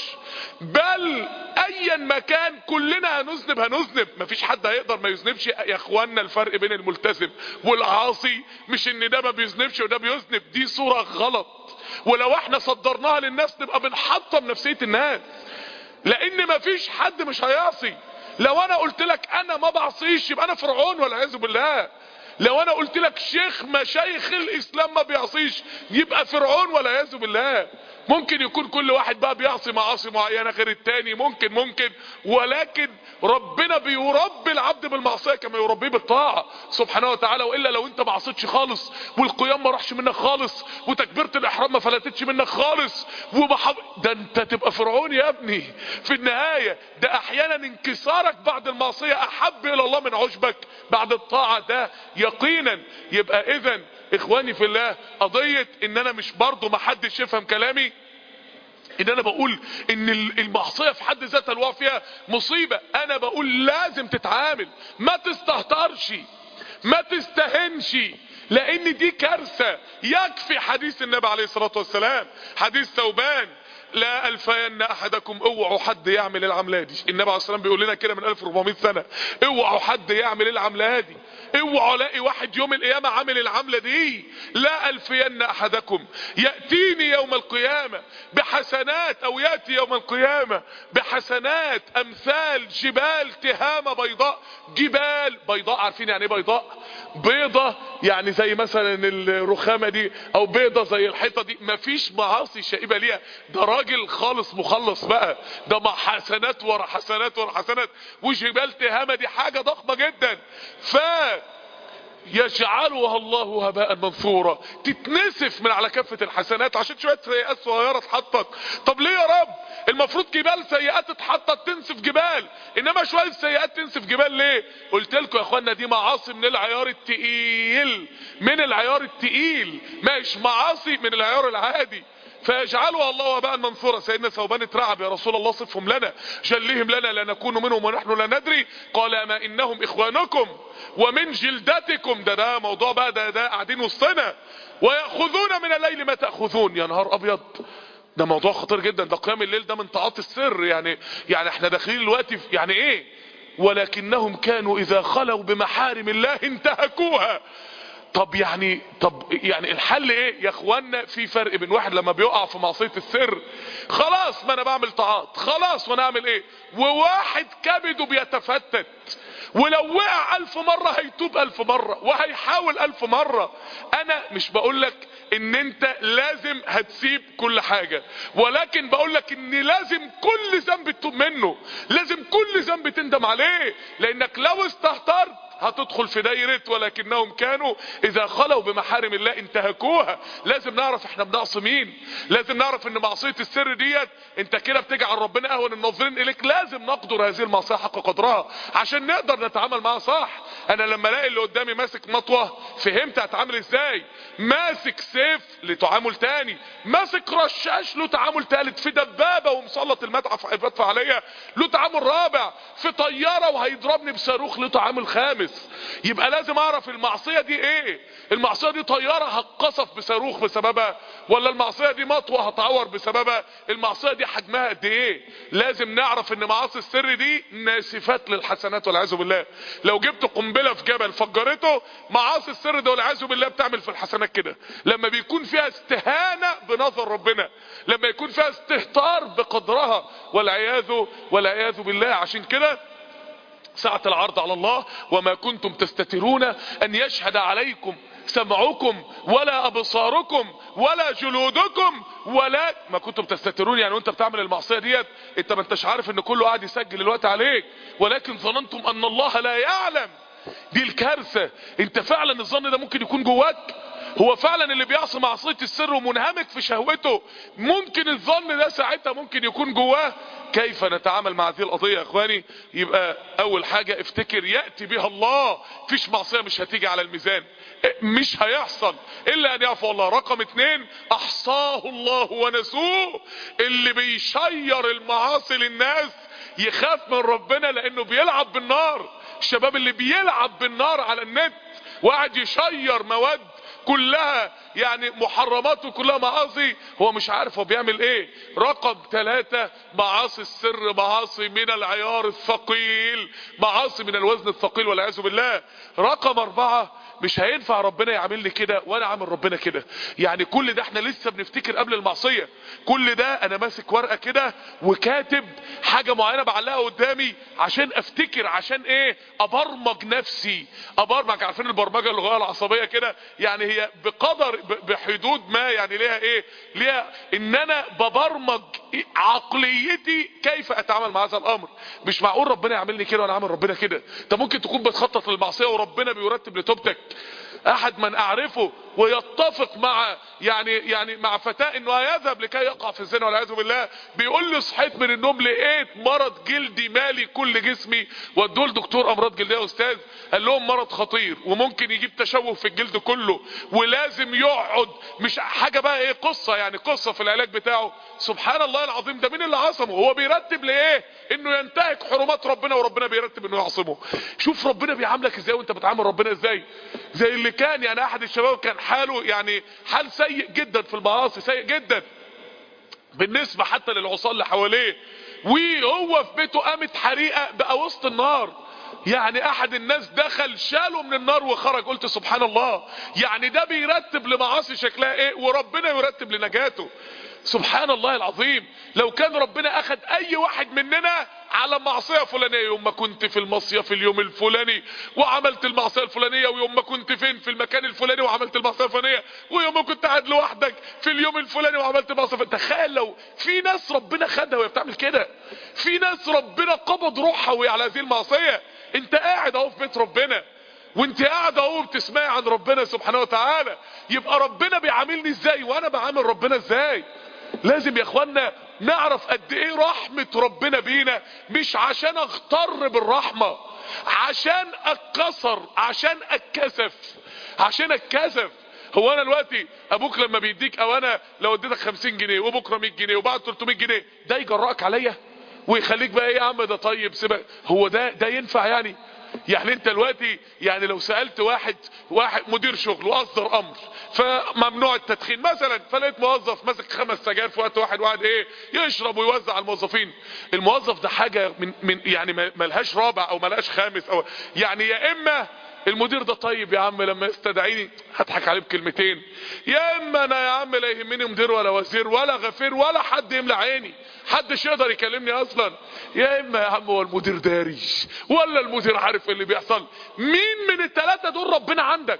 بل ايا ما كان كلنا هنذنب هنذنب، مفيش حد هيقدر ما يذنبش. يا اخوانا الفرق بين الملتزم والعاصي مش ان ده ما بيذنبش وده بيذنب، دي صورة غلط، ولو احنا صدرناها للناس نبقى بنحطم نفسية الناس، لان مفيش حد مش هيعصي. لو انا قلت لك انا ما بعصيش يبقى انا فرعون والعياذ بالله. لو انا قلت لك شيخ مشايخ الاسلام ما بيعصيش يبقى فرعون والعياذ بالله. ممكن يكون كل واحد بقى بيعصي معاصي معينة غير التاني، ممكن ممكن ولكن ربنا بيربي العبد بالمعصية كما يربيه بالطاعة سبحانه وتعالى. والا لو انت ما عصيتش خالص والقيام ما راحش منك خالص وتكبيرة الاحرام ما فلتتش منك خالص ومحب... ده انت تبقى فرعون يا ابني في النهاية. ده احيانا انكسارك بعد المعصية احب الى الله من عشبك بعد الطاعة، ده يقينا. يبقى اذن اخواني في الله، قضية ان انا مش برضو ما حدش يفهم كلامي ان انا بقول ان المعصية في حد ذاتها الوقوع فيها مصيبة. انا بقول لازم تتعامل، ما تستهترش ما تستهنش، لان دي كارثة. يكفي حديث النبي عليه الصلاة والسلام، حديث ثوبان: لا الفين احدكم، اوعوا حد يعمل العملة دي. النبي عليه الصلاة والسلام بيقول لنا كده من الف واربعمائة سنة، اوعوا حد يعمل العملة دي، اوعوا الاقي واحد يوم القيامة عامل العملة دي. لا الفين احدكم يأتيني يوم القيامة بحسنات، او يأتي يوم القيامة بحسنات امثال جبال تهامة بيضاء. جبال بيضاء، عارفين يعني ايه بيضاء؟ بيضة يعني زي مثلا الرخامة دي، او بيضة زي الحيطة دي، مفيش معاصي شائبة ليها. ده راجل خالص مخلص بقى، ده مع حسنات ورا حسنات ورا حسنات. وجبال تهامة دي حاجة ضخمة جدا. ف يجعلها الله هباء منثورا، تتنسف من على كافة الحسنات عشان شوية سيئات صغيرة اتحطت. طب ليه يا رب؟ المفروض جبال سيئات اتحطت تنسف جبال، انما شوية سيئات تنسف جبال ليه؟ قلت لكم يا اخوانا دي معاصي من العيار التقيل، من العيار التقيل، مش معاصي من العيار العادي. فيجعلها الله وباء منثورا. سيدنا ثوبان اترعب، يا رسول الله صفهم لنا، جلهم لنا لا نكون منهم ونحن لا ندري. قال ما انهم اخوانكم ومن جلدتكم. ده ده موضوع بقى، ده ده قاعدين وسطنا. ويأخذون من الليل ما تأخذون. يا نهار ابيض، ده موضوع خطير جدا. ده قيام الليل ده من طاعات السر، يعني يعني احنا داخلين دلوقتي يعني ايه؟ ولكنهم كانوا اذا خلوا بمحارم الله انتهكوها. طب يعني طب يعني الحل ايه يا اخوانا؟ في فرق بين واحد لما بيقع في معصية السر خلاص ما انا بعمل طاعات خلاص وانا اعمل ايه، وواحد كبده بيتفتت ولو وقع الف مرة هيتوب الف مرة وهيحاول الف مرة. انا مش بقولك ان انت لازم هتسيب كل حاجة، ولكن بقولك ان لازم كل ذنب تتوب منه، لازم كل ذنب تندم عليه، لانك لو استهترت هتدخل في دايرة ولكنهم كانوا اذا خلوا بمحارم الله انتهكوها. لازم نعرف احنا بنعصي مين، لازم نعرف ان معصية السر ديت انت كده بتجعل ربنا اهون الناظرين اليك. لازم نقدر هذه المعصية حق قدرها عشان نقدر نتعامل معها صح. انا لما الاقي اللي قدامي ماسك مطوة فهمت هتعامل ازاي، ماسك سيف لتعامل تاني، ماسك رشاش له تعامل تالت، في دبابة ومسلط المدفع عليا له تعامل رابع، في طيارة وهيضربني بصاروخ له تعامل خامس. يبقى لازم اعرف المعصية دي ايه. المعصية دي طيارة هتقصف بصاروخ بسببها، ولا المعصية دي مطوة هتعور بسببها؟ المعصية دي حجمها قد ايه؟ لازم نعرف ان معاصي السر دي ناسفات للحسنات والعياذ بالله. لو جبت قنبلة في جبل فجرته، معاصي السر ده والعياذ بالله بتعمل في الحسنات كده. لما بيكون فيها استهانة بنظر ربنا، لما يكون فيها استهتار بقدرها والعياذ والعياذ بالله. عشان كده ساعة العرض على الله وما كنتم تستترون ان يشهد عليكم سمعكم ولا ابصاركم ولا جلودكم ولا ما كنتم تستترون. يعني وانت بتعمل المعصية ديت انت ما انتش عارف ان كله قاعد يسجل الوقت عليك، ولكن ظننتم ان الله لا يعلم. دي الكارثة. انت فعلا الظن ده ممكن يكون جواك؟ هو فعلا اللي بيعصي معصية السر ومنهمك في شهوته ممكن الظن ده ساعتها ممكن يكون جواه؟ كيف نتعامل مع هذه القضية يا اخواني؟ يبقى اول حاجة افتكر يأتي بها الله. فيش معصية مش هتيجي على الميزان، مش هيحصل الا ان يعفو الله. رقم اتنين احصاه الله ونسوه. اللي بيشير المعاصي للناس يخاف من ربنا لانه بيلعب بالنار. الشباب اللي بيلعب بالنار على النت وقاعد يشير مواد كلها يعني محرمات وكلها معاصي، هو مش عارف هو بيعمل ايه. رقم ثلاثة معاصي السر معاصي من العيار الثقيل، معاصي من الوزن الثقيل والعياذ بالله. رقم اربعة مش هينفع ربنا يعمل كده وانا عامل ربنا كده. يعني كل ده احنا لسه بنفتكر قبل المعصية. كل ده انا ماسك ورقة كده وكاتب حاجة معينة بعلقها قدامي عشان افتكر، عشان ايه؟ ابرمج نفسي، ابرمج. عارفين البرمجة اللغوية العصبية كده؟ يعني هي بقدر بحدود ما، يعني ليها ايه؟ ليها ان انا ببرمج عقليتي كيف اتعامل مع هذا الامر. مش معقول ربنا يعملني كده وانا عامل ربنا كده. انت ممكن تكون بتخطط للمعصية وربنا بيرتب لتوبتك. احد من اعرفه ويتفق مع يعني يعني مع فتاة انه هيذهب لكي يقع في الزنا والعياذ بالله، بيقول لي صحيت من النوم لقيت مرض جلدي مالي كل جسمي. ودول دكتور امراض جلديه يا استاذ، قال لهم مرض خطير وممكن يجيب تشوه في الجلد كله ولازم يقعد. مش حاجه بقى ايه، قصه يعني قصه في العلاج بتاعه. سبحان الله العظيم، ده مين اللي عصمه؟ هو بيرتب لايه؟ انه ينتهك حرمات ربنا وربنا بيرتب انه يعصمه. شوف ربنا بيعاملك ازاي وانت بتعامل ربنا ازاي. زي اللي كان يعني احد الشباب كان حاله يعني حال سيء جدا في المعاصي، سيء جدا بالنسبة حتى للعصاة اللي حواليه، وهو في بيته قامت حريقة بقى وسط النار. يعني احد الناس دخل شاله من النار وخرج. قلت سبحان الله، يعني ده بيرتب لمعاصي شكلها ايه وربنا يرتب لنجاته. سبحان الله العظيم. لو كان ربنا اخد اي واحد مننا على معصية فلانية، يوم ما كنت في المصيف اليوم الفلاني وعملت المعصية الفلانية، ويوم ما كنت فين في المكان الفلاني وعملت المعصية الفلانية، ويوم ما كنت قاعد لوحدك في اليوم الفلاني وعملت المعصية. تخيل لو في ناس ربنا خدها وهي بتعمل كده، في ناس ربنا قبض روحها وهي على هذه المعصية. انت قاعد اهو في بيت ربنا وانت قاعده اهو بتسمعي عن ربنا سبحانه وتعالى. يبقى ربنا بيعاملني ازاي وانا بعامل ربنا ازاي؟ لازم يا اخوانا نعرف قد ايه رحمة ربنا بينا، مش عشان اغتر بالرحمة، عشان اتكسر، عشان اتكسف، عشان اتكسف. هو انا دلوقتي ابوك لما بيديك، او انا لو اديتك خمسين جنيه وبكره مية جنيه وبعد تلتمية جنيه، ده يجرأك عليا ويخليك بقى ايه يا عم ده طيب سيبك؟ هو ده ده ينفع يعني؟ يعني انت دلوقتي يعني لو سألت واحد واحد مدير شغل واصدر امر فممنوع التدخين مثلا، فلقيت موظف ماسك خمس سجاير في وقت واحد وقعد ايه يشرب ويوزع على الموظفين، الموظف ده حاجه من من يعني ملهاش رابع او ملهاش خامس، او يعني يا اما المدير ده طيب يا عم لما يستدعيني هضحك عليه بكلمتين، يا اما انا يا عم لا يهمني مدير ولا وزير ولا غفير ولا حد يملى عيني، حدش يقدر يكلمني اصلا، يا اما يا عم هو المدير داري ولا المدير عارف اللي بيحصل. مين من الثلاثه دول ربنا عندك؟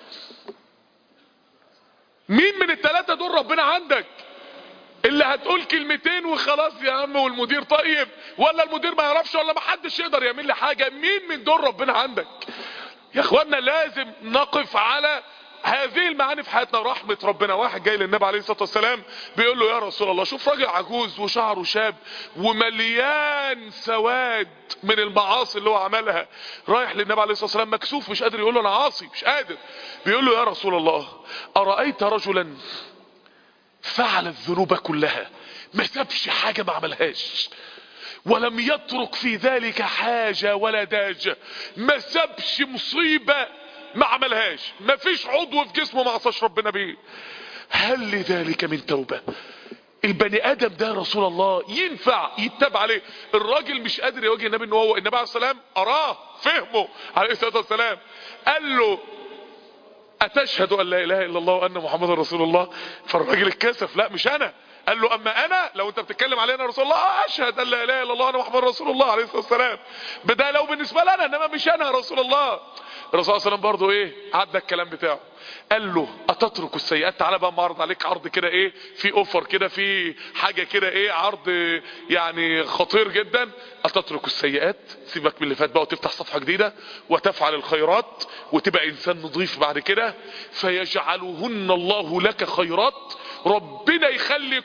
مين من الثلاثه دول ربنا عندك؟ اللي هتقول كلمتين وخلاص يا عم والمدير طيب، ولا المدير ما يعرفش، ولا ما حدش يقدر يعمل لي حاجه؟ مين من دول ربنا عندك؟ يا اخوانا لازم نقف على هذه المعاني في حياتنا. رحمة ربنا. واحد جاي للنبي عليه الصلاة والسلام بيقول له يا رسول الله، شوف راجل عجوز وشعره شاب ومليان سواد من المعاصي اللي هو عملها، رايح للنبي عليه الصلاة والسلام مكسوف مش قادر يقول له انا عاصي مش قادر، بيقول له يا رسول الله أرأيت رجلا فعل الذنوب كلها ما سابش حاجة ما عملهاش، ولم يترك في ذلك حاجة ولا داجة، ما سابش مصيبة ما عملهاش، ما فيش عضو في جسمه ما عصاش ربنا بيه، هل لذلك من توبة؟ البني ادم ده رسول الله ينفع يتبع عليه؟ الراجل مش قادر يواجه النبي، ان هو النبي عليه السلام اراه فهمه عليه الصلاة والسلام، قال له اتشهد ان لا اله الا الله وان محمد رسول الله؟ فالراجل اتكسف، لا مش انا. قال له اما انا لو انت بتتكلم علينا رسول الله اشهد ان لا اله الا الله وان محمد رسول الله عليه الصلاه والسلام، بدا لو بالنسبه لنا انما مش انا رسول الله. الرسول صلى الله عليه وسلم برضه ايه عدى الكلام بتاعه، قال له اتترك السيئات؟ تعالى بقى معرض عليك عرض كده ايه، في اوفر كده، في حاجه كده ايه، عرض يعني خطير جدا. اتترك السيئات؟ سيبك من اللي فات بقى وتفتح صفحه جديده وتفعل الخيرات وتبقى انسان نظيف بعد كده، فيجعلهن الله لك خيرات. ربنا يخلي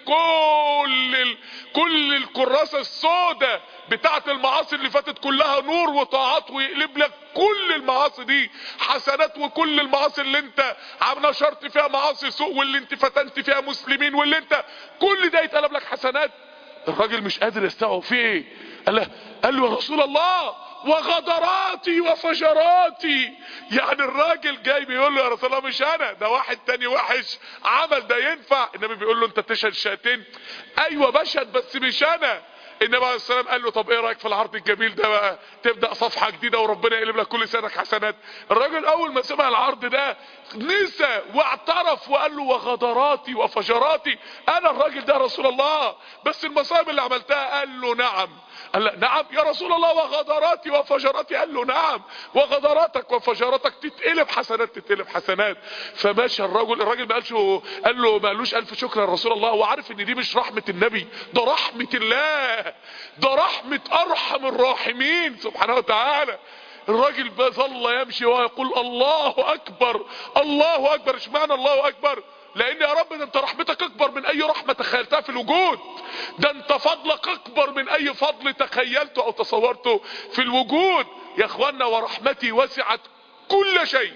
كل ال... كل الكراسه السوداء بتاعت المعاصي اللي فاتت كلها نور وطاعات، ويقلب لك كل المعاصي دي حسنات، وكل المعاصي اللي انت عم نشرت فيها معاصي سوء واللي انت فتنت فيها مسلمين واللي انت كل ده يتقلب لك حسنات. الراجل مش قادر يستوعب فيه ايه، قال له قال له يا رسول الله وغدراتي وفجراتي. يعني الراجل جاي بيقول له يا رسول الله مش انا، ده واحد تاني وحش عمل ده ينفع؟ النبي بيقول له انت تشهد شهادتين؟ ايوه بشهد بس مش انا. النبي عليه السلام قال له طب ايه رايك في العرض الجميل ده بقى، تبدا صفحه جديده وربنا يقلب لك كل سنه حسنات. الراجل اول ما سمع العرض ده نسى واعترف وقال له وغدراتي وفجراتي، انا الراجل ده رسول الله، بس المصائب اللي عملتها. قال له نعم. قال له نعم يا رسول الله وغدراتي وفجراتي؟ قال له نعم، وغدراتك وفجراتك تتقلب حسنات تتقلب حسنات. فماشى الرجل، الراجل ما قالش، قال له ما قالوش الف شكر يا رسول الله، وعارف ان دي مش رحمه النبي، ده رحمه الله، ده رحمه ارحم الراحمين سبحانه وتعالى. الراجل ظل يمشي ويقول الله اكبر الله اكبر. اشمعنى الله اكبر؟ لان يا رب ده انت رحمتك اكبر من اي رحمة تخيلتها في الوجود، ده انت فضلك اكبر من اي فضل تخيلته او تصورته في الوجود. يا اخوانا ورحمتي وسعت كل شيء.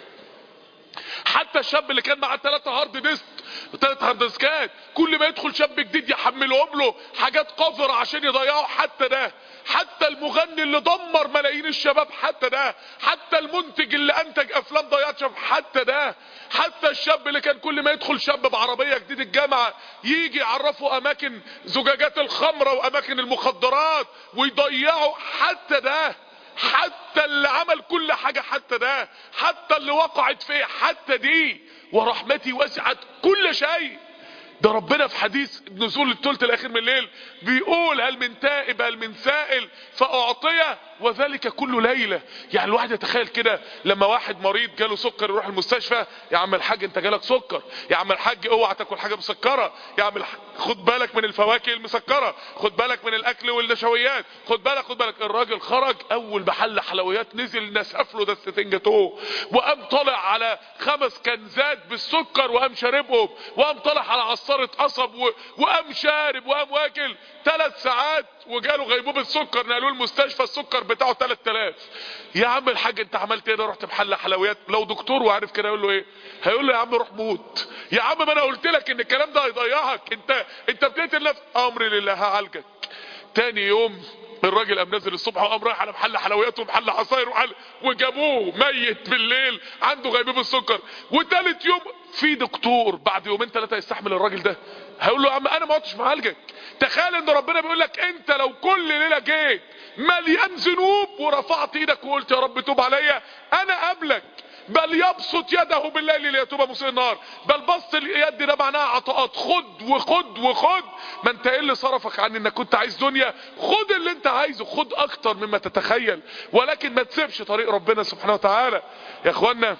حتى الشاب اللي كان معاه ثلاثة هارد ديسك ثلاث هارد ديسكات، كل ما يدخل شاب جديد يحملهم له حاجات قذرة عشان يضيعوا، حتى ده، حتى المغني اللي دمر ملايين الشباب، حتى ده، حتى المنتج اللي انتج افلام ضيعت شباب، حتى ده، حتى الشاب اللي كان كل ما يدخل شاب بعربية جديد الجامعة يجي يعرفوا اماكن زجاجات الخمرة واماكن المخدرات ويضيعوا، حتى ده، حتى اللي عمل كل حاجة، حتى ده، حتى اللي وقعت فيه، حتى دي. ورحمتي وسعت كل شيء. ده ربنا في حديث نزول الثلث الاخير من الليل بيقول هل من تائب هل من سائل فاعطيه، وذلك كل ليله. يعني الواحد يتخيل كده لما واحد مريض جاله سكر يروح المستشفى، يا عم الحاج انت جالك سكر، يا عم الحاج اوعى تاكل حاجه مسكره، يا عم الحاج خد بالك من الفواكه المسكره، خد بالك من الاكل والنشويات، خد بالك خد بالك. الراجل خرج اول محل حلويات نزل نسف له دستين جاتوه، وقام طالع على خمس كنزات بالسكر وقام شاربهم، وقام طالع على عصاره قصب وقام شارب وقام واكل. ثلاث ساعات وجاله غيبوبه السكر، نقلوه المستشفى السكر بتاعه ثلاثة آلاف. يا عم الحاج انت عملت ايه؟ ده رحت محل حلويات. لو دكتور وعارف كده يقول له ايه؟ هيقول له يا عم روح موت. يا عم ما انا قلت لك ان الكلام ده هيضيعك، انت انت بتقتل نفسك. امري لله هعالجك. تاني يوم الراجل قام نازل الصبح وقام رايح على محل حلويات ومحل عصاير وحل، وجابوه ميت بالليل عنده غيبوبه السكر. وتالت يوم في دكتور بعد يومين ثلاثه يستحمل الراجل ده؟ هيقول له يا عم انا ما عدتش معالجك. تخيل ان ربنا بيقول لك انت لو كل ليله جيت مليان ذنوب ورفعت ايدك وقلت يا رب توب عليا، انا قبلك. بل يبسط يده بالليل ليتوب مسيء النهار. بل بسط اليد ده معناها عطاءات، خد وخد وخد. ما انت ايه اللي صرفك عن انك كنت عايز دنيا؟ خد اللي انت عايزه، خد اكتر مما تتخيل، ولكن ما تسيبش طريق ربنا سبحانه وتعالى. يا اخوانا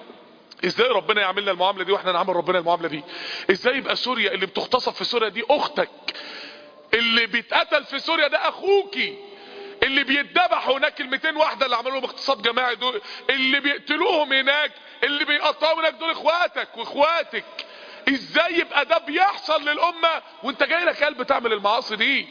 ازاي ربنا يعملنا المعامله دي واحنا نعمل ربنا المعامله دي؟ ازاي يبقى سوريا اللي بتغتصب في سوريا دي اختك، اللي بيتقتل في سوريا ده اخوكي، اللي بيتذبح هناك ال مئتين واحده اللي عملوا لهم اغتصاب جماعي دول، اللي بيقتلوهم هناك، اللي بيقطعوا هناك دول اخواتك واخواتك. ازاي يبقى ده بيحصل للامه وانت جاي لك قلب تعمل المعاصي دي؟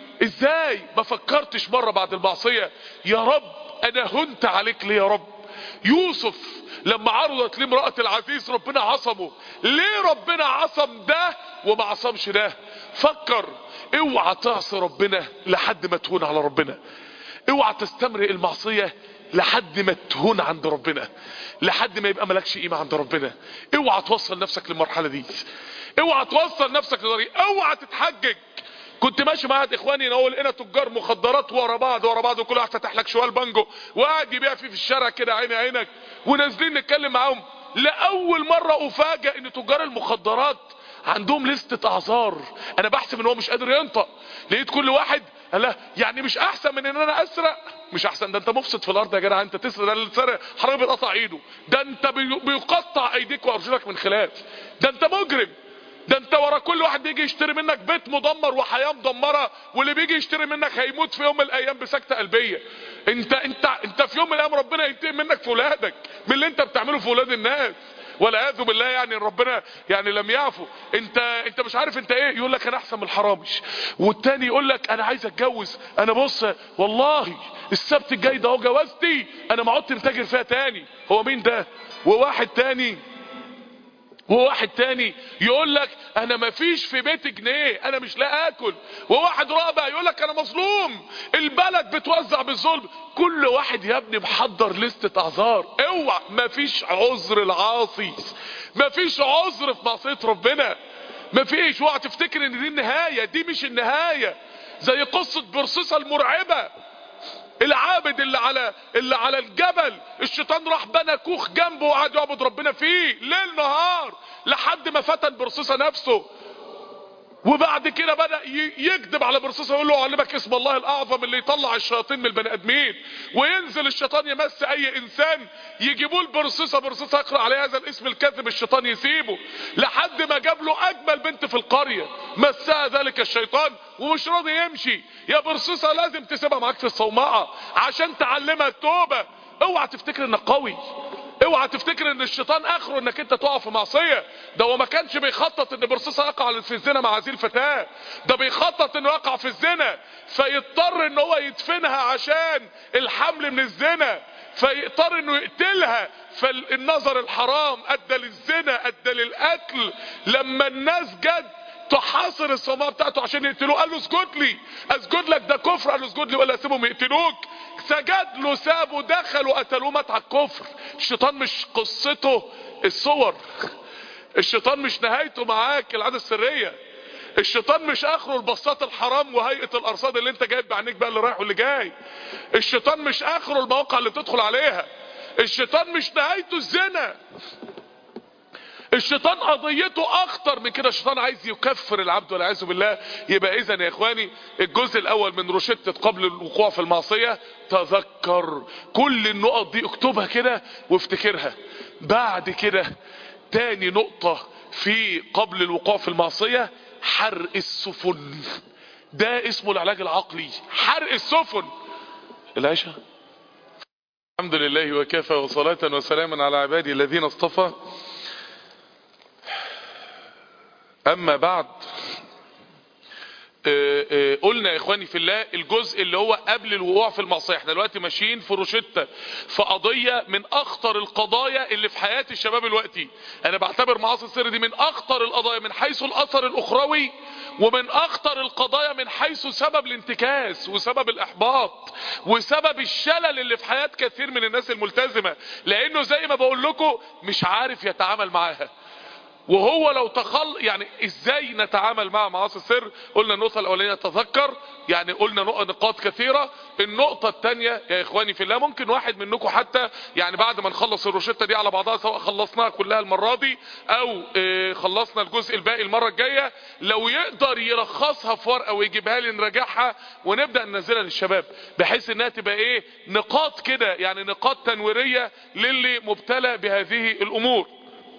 ازاي ما فكرتش مره بعد المعصيه يا رب انا هنت عليك ليه يا رب؟ يوسف لما عرضت لامرأة العزيز ربنا عصمه. ليه ربنا عصم ده وما عصمش ده؟ فكر. اوعى تعصي ربنا لحد ما تهون على ربنا، اوعى تستمرئ المعصية لحد ما تهون عند ربنا، لحد ما يبقى ملكش قيمة عند ربنا. اوعى توصل نفسك للمرحلة دي، اوعى توصل نفسك لطريق، اوعى تتحجج. كنت ماشي مع اخواني نقول لقينا تجار مخدرات ورا بعض ورا بعض، وكل واحد فاتح لك شوال بانجو وقاعد يبيع فيه في الشارع كده عيني عينك، ونازلين نتكلم معاهم. لاول مره افاجئ ان تجار المخدرات عندهم لستة اعذار. انا بحسب ان هو مش قادر ينطق، لقيت كل واحد قال لا يعني مش احسن من ان انا اسرق؟ مش احسن، ده انت مفسد في الارض يا جدع. انت تسرق، ده اللي سرق حرامي بيقطع ايده، ده انت بيقطع ايديك وارجلك من خلاف، ده انت مجرم، ده انت ورا كل واحد بيجي يشتري منك بيت مدمر وحياة مدمرة، واللي بيجي يشتري منك هيموت في يوم من الايام بسكتة قلبية. انت انت انت في يوم من الايام ربنا ينتقم منك في ولادك من اللي انت بتعمله في ولاد الناس، والعياذ بالله. يعني ربنا يعني لم يعفو. انت انت مش عارف انت ايه، يقول لك انا احسن من الحرامش، والتاني يقول لك انا عايز اتجوز، انا بص والله السبت الجاي ده اهو جوازتي انا ما عدت متاجر فيها تاني. هو مين ده؟ وواحد تاني وواحد تاني يقول لك انا ما فيش في بيتي جنيه، انا مش لا اكل. وواحد رابع يقول لك انا مظلوم، البلد بتوزع بالظلم. كل واحد يا ابني محضر لستة اعذار. اوعى، ما فيش عذر العاصي، ما فيش عذر في معصية ربنا، ما فيش. اوعى تفتكر ان دي النهاية، دي مش النهاية. زي قصة برصيصة المرعبة، العابد اللي على اللي على الجبل، الشيطان راح بنى كوخ جنبه وقعد يعبد ربنا فيه ليل نهار لحد ما فتن برصيصة نفسه. وبعد كده بدأ يكذب على برصيصة يقول له اعلمك اسم الله الاعظم اللي يطلع الشياطين من البني ادمين. وينزل الشيطان يمس اي انسان يجيبوه البرصيصة، برصيصة يقرأ عليه هذا الاسم الكاذب، الشيطان يسيبه لحد ما جاب له اجمل بنت في القرية مسها ذلك الشيطان ومش راضي يمشي. يا برصيصة لازم تسيبها معاك في الصومعة عشان تعلمها التوبة. اوعى تفتكر انك قوي، اوعى تفتكر ان الشيطان اخره انك انت تقع في معصيه. ده هو ما كانش بيخطط ان برصيصه يقع في الزنا مع هذه الفتاه، ده بيخطط انه يقع في الزنا فيضطر ان هو يدفنها عشان الحمل من الزنا، فيضطر انه يقتلها. فالنظر الحرام ادى للزنا، ادى للقتل. لما الناس جد تحاصر الصومعه بتاعته عشان يقتلوه قال له اسجد لي، اسجد لك، ده كفر. قال له اسجد لي ولا اسيبهم يقتلوك. سجد له، سابوا، دخلوا قتلوه، مات على الكفر. الشيطان مش قصته الصور، الشيطان مش نهايته معاك العادة السرية، الشيطان مش اخره البساط الحرام وهيئة الارصاد اللي انت جايب بعينيك بقى اللي رايح واللي جاي. الشيطان مش اخره المواقع اللي بتدخل عليها. الشيطان مش نهايته الزنا. الشيطان قضيته اخطر من كده، الشيطان عايز يكفر العبد والعياذ بالله. يبقى اذا يا اخواني الجزء الاول من روشتة قبل الوقوع في المعصية، تذكر كل النقط دي، اكتبها كده وافتكرها. بعد كده تاني نقطة في قبل الوقوع في المعصية، حرق السفن. ده اسمه العلاج العقلي، حرق السفن. العشاء. الحمد لله وكفى وصلاة وسلاما على عبادي الذين اصطفى. اما بعد، اه اه قلنا يا اخواني في الله الجزء اللي هو قبل الوقوع في المعصية. احنا دلوقتي ماشيين في روشتة، في قضية من اخطر القضايا اللي في حياة الشباب الوقتي. انا بعتبر معاصي السر دي من اخطر القضايا من حيث الاثر الاخروي، ومن اخطر القضايا من حيث سبب الانتكاس وسبب الاحباط وسبب الشلل اللي في حياة كثير من الناس الملتزمة، لانه زي ما بقول لكم مش عارف يتعامل معاها. وهو لو تخل يعني ازاي نتعامل مع معاصي السر؟ قلنا النقطة الاولانية تذكر، يعني قلنا نقاط كثيرة. النقطة الثانية يا اخواني في الله، ممكن واحد منكم حتى يعني بعد ما نخلص الروشتة دي على بعضها، سواء خلصناها كلها المرة دي او اه خلصنا الجزء الباقي المرة الجاية، لو يقدر يلخصها في ورقة ويجيبها لي نراجعها ونبدأ ننزلها للشباب، بحيث انها تبقى ايه، نقاط كده، يعني نقاط تنويرية للي مبتلى بهذه الامور،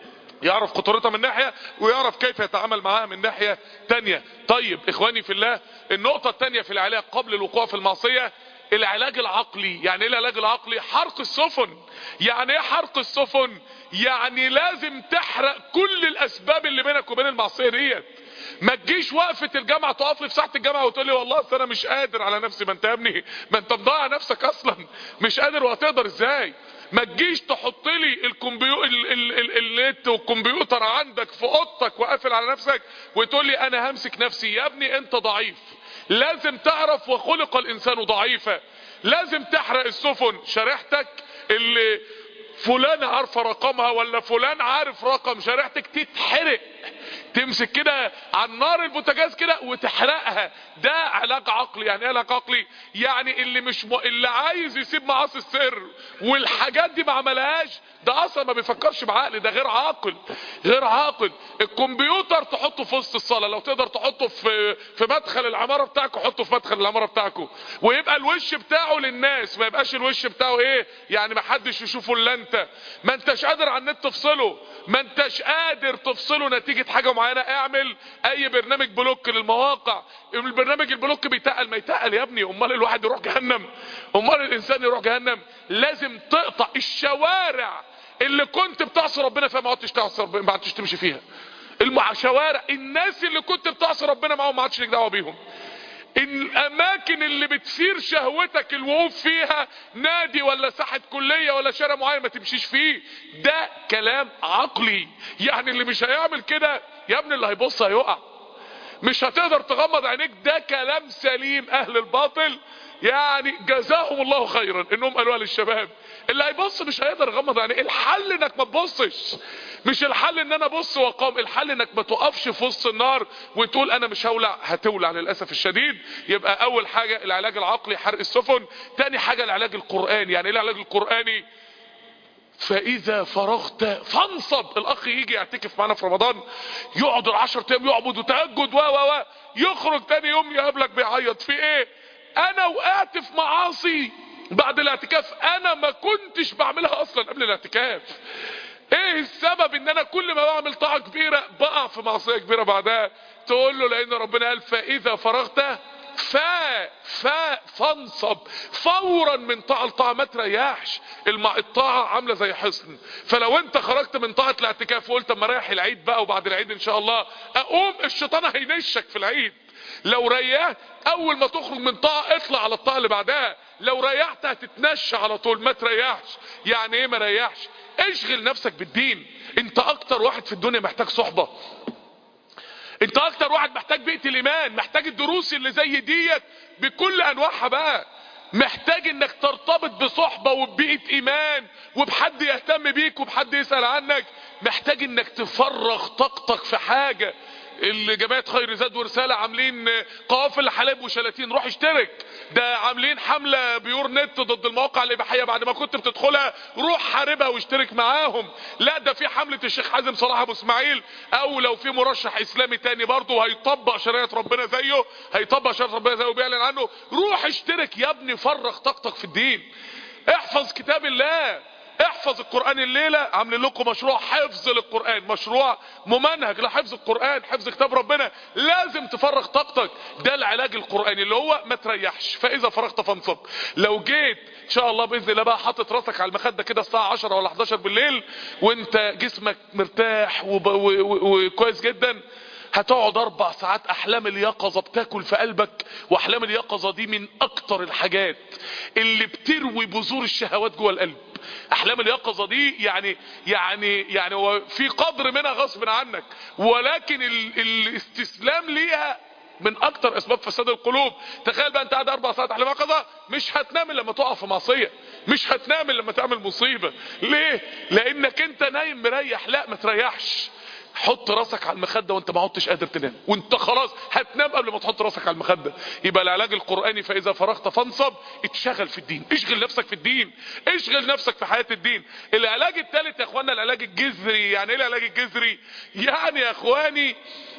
يعرف خطورتها من ناحية ويعرف كيف يتعامل معاها من ناحية تانية. طيب اخواني في الله، النقطة التانية في العلاج قبل الوقوع في المعصية، العلاج العقلي. يعني ايه العلاج العقلي؟ حرق السفن. يعني ايه حرق السفن؟ يعني لازم تحرق كل الاسباب اللي بينك وبين المعصية ديت. ما تجيش وقفة الجامعة تقف لي في ساعة الجامعة وتقول لي والله اصل انا مش قادر على نفسي. ما انت يا ابني ما انت مضيع نفسك اصلا، مش قادر وهتقدر ازاي؟ ما تجيش تحط لي الكمبيو ال ال ال النت والكمبيوتر عندك في اوضتك وقافل على نفسك وتقول لي انا همسك نفسي. يا ابني انت ضعيف، لازم تعرف وخلق الانسان ضعيفا. لازم تحرق السفن، شريحتك اللي فلان عارفه رقمها ولا فلان عارف رقم شريحتك تتحرق، تمسك كده على النار البوتاجاز كده وتحرقها. ده علاج عقلي. يعني ايه علاج عقلي؟ يعني اللي مش م... اللي عايز يسيب معاصي السر والحاجات دي ما عملهاش، ده اصلا ما بيفكرش بعقل، ده غير عاقل، غير عاقل. الكمبيوتر تحطه في وسط الصاله، لو تقدر تحطه في في مدخل العماره بتاعكم حطه في مدخل العماره بتاعكم، ويبقى الوش بتاعه للناس، ما يبقاش الوش بتاعه ايه يعني ما حدش يشوفه الا انت. ما انتش قادر على النت تفصله، ما انتش قادر تفصله نتيجه حاجه معينه، اعمل اي برنامج بلوك للمواقع. البرنامج البلوك بيتقل، ما يتقل يا ابني، امال الواحد يروح جهنم؟ امال الانسان يروح جهنم؟ لازم تقطع الشوارع اللي كنت بتعصي ربنا فيها، ما عدتش تعصي ربنا، ما عدتش تمشي فيها. الشوارع الناس اللي كنت بتعصي ربنا معاهم ما عادش لك دعوه بيهم. الاماكن اللي بتثير شهوتك الوقوف فيها، نادي ولا ساحه كليه ولا شارع معين، ما تمشيش فيه. ده كلام عقلي. يعني اللي مش هيعمل كده يا ابني اللي هيبص هيقع، مش هتقدر تغمض عينيك. ده كلام سليم. اهل الباطل يعني جزاهم الله خيرا انهم قالوها للشباب. اللي هيبص مش هيقدر يغمض عينيه. الحل انك ما تبصش، مش الحل ان انا ابص واقام. الحل انك ما تقفش في وسط النار وتقول انا مش هولع، هتولع للاسف الشديد. يبقى اول حاجه العلاج العقلي حرق السفن. تاني حاجه العلاج القراني. يعني ايه العلاج القراني؟ فاذا فرغت فانصب. الاخ يجي يعتكف معنا في رمضان، يقعد العشر ايام يعبد وتهجد و و و يخرج تاني يوم يقابلك بيعيط في ايه؟ انا وقعت في معاصي بعد الاعتكاف انا ما كنتش بعملها اصلا قبل الاعتكاف. ايه السبب؟ ان انا كل ما بعمل طاعه كبيره بقع في معصيه كبيره بعدها. تقول له لان ربنا قال فاذا فرغت فا فا فانصب، فورا من طاعه لطاعه، ما تريحش. الطاعه عامله زي حصن، فلو انت خرجت من طاعه الاعتكاف وقلت اما رايح العيد بقى وبعد العيد ان شاء الله اقوم، الشيطان هينشك في العيد. لو ريحت اول ما تخرج من طاعه اطلع على الطاعه اللي بعدها. لو ريحت هتتنشى على طول. ما تريحش. يعني ايه ما ريحش؟ اشغل نفسك بالدين. انت اكتر واحد في الدنيا محتاج صحبه، انت اكتر واحد محتاج بيئة الايمان، محتاج الدروس اللي زي ديت بكل انواعها بقى. محتاج انك ترتبط بصحبة وببيئة ايمان وبحد يهتم بيك وبحد يسأل عنك. محتاج انك تفرغ طاقتك في حاجة الجماعة خير زاد ورسالة عاملين قوافل حلاب وشلاتين، روح اشترك. ده عاملين حملة بيور نت ضد المواقع الاباحية، بعد ما كنت بتدخلها روح حاربها واشترك معاهم. لا ده في حملة الشيخ حازم صلاح ابو اسماعيل، او لو في مرشح اسلامي تاني برضه هيطبق شريعة ربنا زيه، هيطبق شريعة ربنا زيه وبيعلن عنه، روح اشترك يا ابني، فرغ طاقتك في الدين، احفظ كتاب الله، احفظ القرآن. الليلة عاملين لكم مشروع حفظ للقرآن، مشروع ممنهج لحفظ القرآن، حفظ كتاب ربنا، لازم تفرغ طاقتك. ده العلاج القرآني اللي هو ما تريحش، فاذا فرغت فانصب. لو جيت ان شاء الله باذن الله بقى حاطط راسك على المخده كده الساعه عشرة ولا حداشر بالليل وانت جسمك مرتاح وكويس جدا، هتقعد اربع ساعات احلام اليقظة بتاكل في قلبك. واحلام اليقظة دي من اكتر الحاجات اللي بتروي بذور الشهوات جوه القلب. احلام اليقظة دي يعني يعني يعني هو في قدر منها غصب عنك، ولكن ال الاستسلام ليها من اكتر اسباب فساد القلوب. تخيل بقى انت قاعد اربع ساعات احلام يقظة، مش هتنام لما تقع في معصية، مش هتنام لما تعمل مصيبة. ليه؟ لانك انت نايم مريح. لا ما تريحش، حط راسك على المخدة وانت ما عدتش قادر تنام، وانت خلاص هتنام قبل ما تحط راسك على المخدة. يبقى العلاج القرآني فاذا فرغت فانصب، اتشغل في الدين، اشغل نفسك في الدين، اشغل نفسك في حياة الدين. العلاج الثالث يا اخوانا العلاج الجذري. يعني ايه العلاج الجذري؟ يعني يا اخواني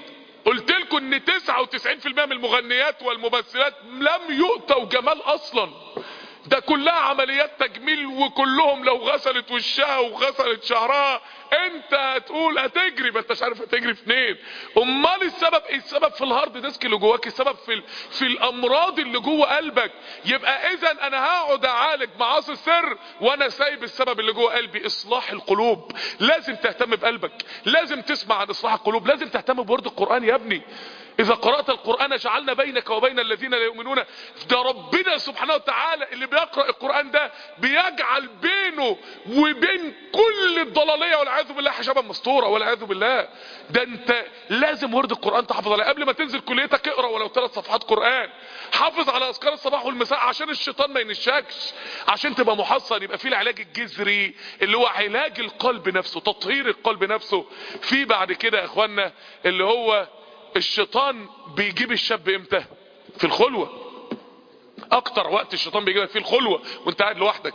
قلت لكم ان تسعة وتسعين في المية من المغنيات والممثلات لم يؤتوا جمال اصلا، ده كلها عمليات تجميل، وكلهم لو غسلت وشها وغسلت شعرها انت هتقول هتجري، ما انتش عارف هتجري فين. امال السبب ايه؟ السبب في الهارد ديسك اللي جواك، السبب في في الامراض اللي جوه قلبك. يبقى اذا انا هقعد اعالج معاصي السر وانا سايب السبب اللي جوه قلبي. اصلاح القلوب، لازم تهتم بقلبك، لازم تسمع عن اصلاح القلوب، لازم تهتم بورد القرآن يا ابني. اذا قرأت القرآن جعلنا بينك وبين الذين لا يؤمنون. ده ربنا سبحانه وتعالى اللي بيقرأ القرآن ده بيجعل بينه وبين كل الضلالية والعياذ بالله حجابا مستورة والعياذ بالله. ده انت لازم ورد القرآن تحفظ عليه قبل ما تنزل كليتك. اقرأ ولو ثلاث صفحات قرآن، حافظ على اذكار الصباح والمساء عشان الشيطان ما ينشكش، عشان تبقى محصن. يبقى في العلاج الجذري اللي هو علاج القلب نفسه، تطهير القلب نفسه. في بعد كده يا اخوانا اللي هو الشيطان بيجيب الشاب امتى؟ في الخلوة. اكتر وقت الشيطان بيجيبك فيه الخلوة وانت قاعد لوحدك.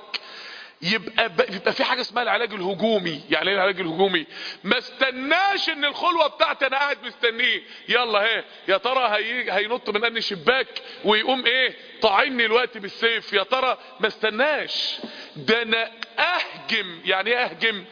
يبقى يبقى في حاجه اسمها العلاج الهجومي. يعني ايه العلاج الهجومي؟ ما استناش ان الخلوه بتاعتي انا قاعد مستنيه، يلا اهي يا ترى هي هينط من اني شباك ويقوم ايه طاعني الوقت بالسيف، يا ترى ما استناش. ده انا اهجم. يعني ايه اهجم؟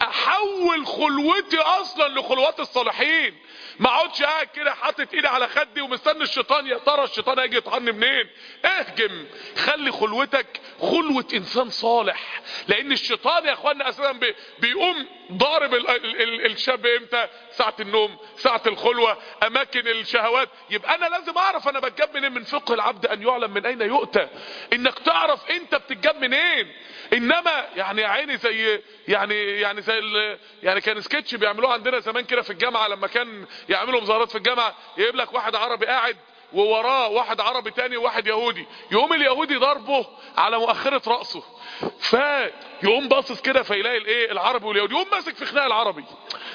احول خلوتي اصلا لخلوات الصالحين. ما اقعدش قاعد كده حاطط ايدي على خدي ومستني الشيطان، يا ترى الشيطان هيجي يطعني منين. اهجم، خلي خلوتك خلوة انسان صالح. لان الشيطان يا اخوانا اساسا بي بيقوم ضارب ال ال ال الشاب امتى؟ ساعة النوم، ساعة الخلوة، اماكن الشهوات. يبقى انا لازم اعرف انا بتجاب منين. من فقه العبد ان يعلم من اين يؤتى، انك تعرف انت بتتجاب منين. انما يعني يا عيني زي يعني يعني زي يعني كان سكتش بيعملوه عندنا زمان كده في الجامعة، لما كان يعملوا مظاهرات في الجامعة يجيب لك واحد عربي قاعد ووراه واحد عربي تاني وواحد يهودي، يقوم اليهودي ضربه على مؤخرة رأسه، فيقوم باصص كده فيلاقي الايه العربي واليهودي، يقوم ماسك في خناق العربي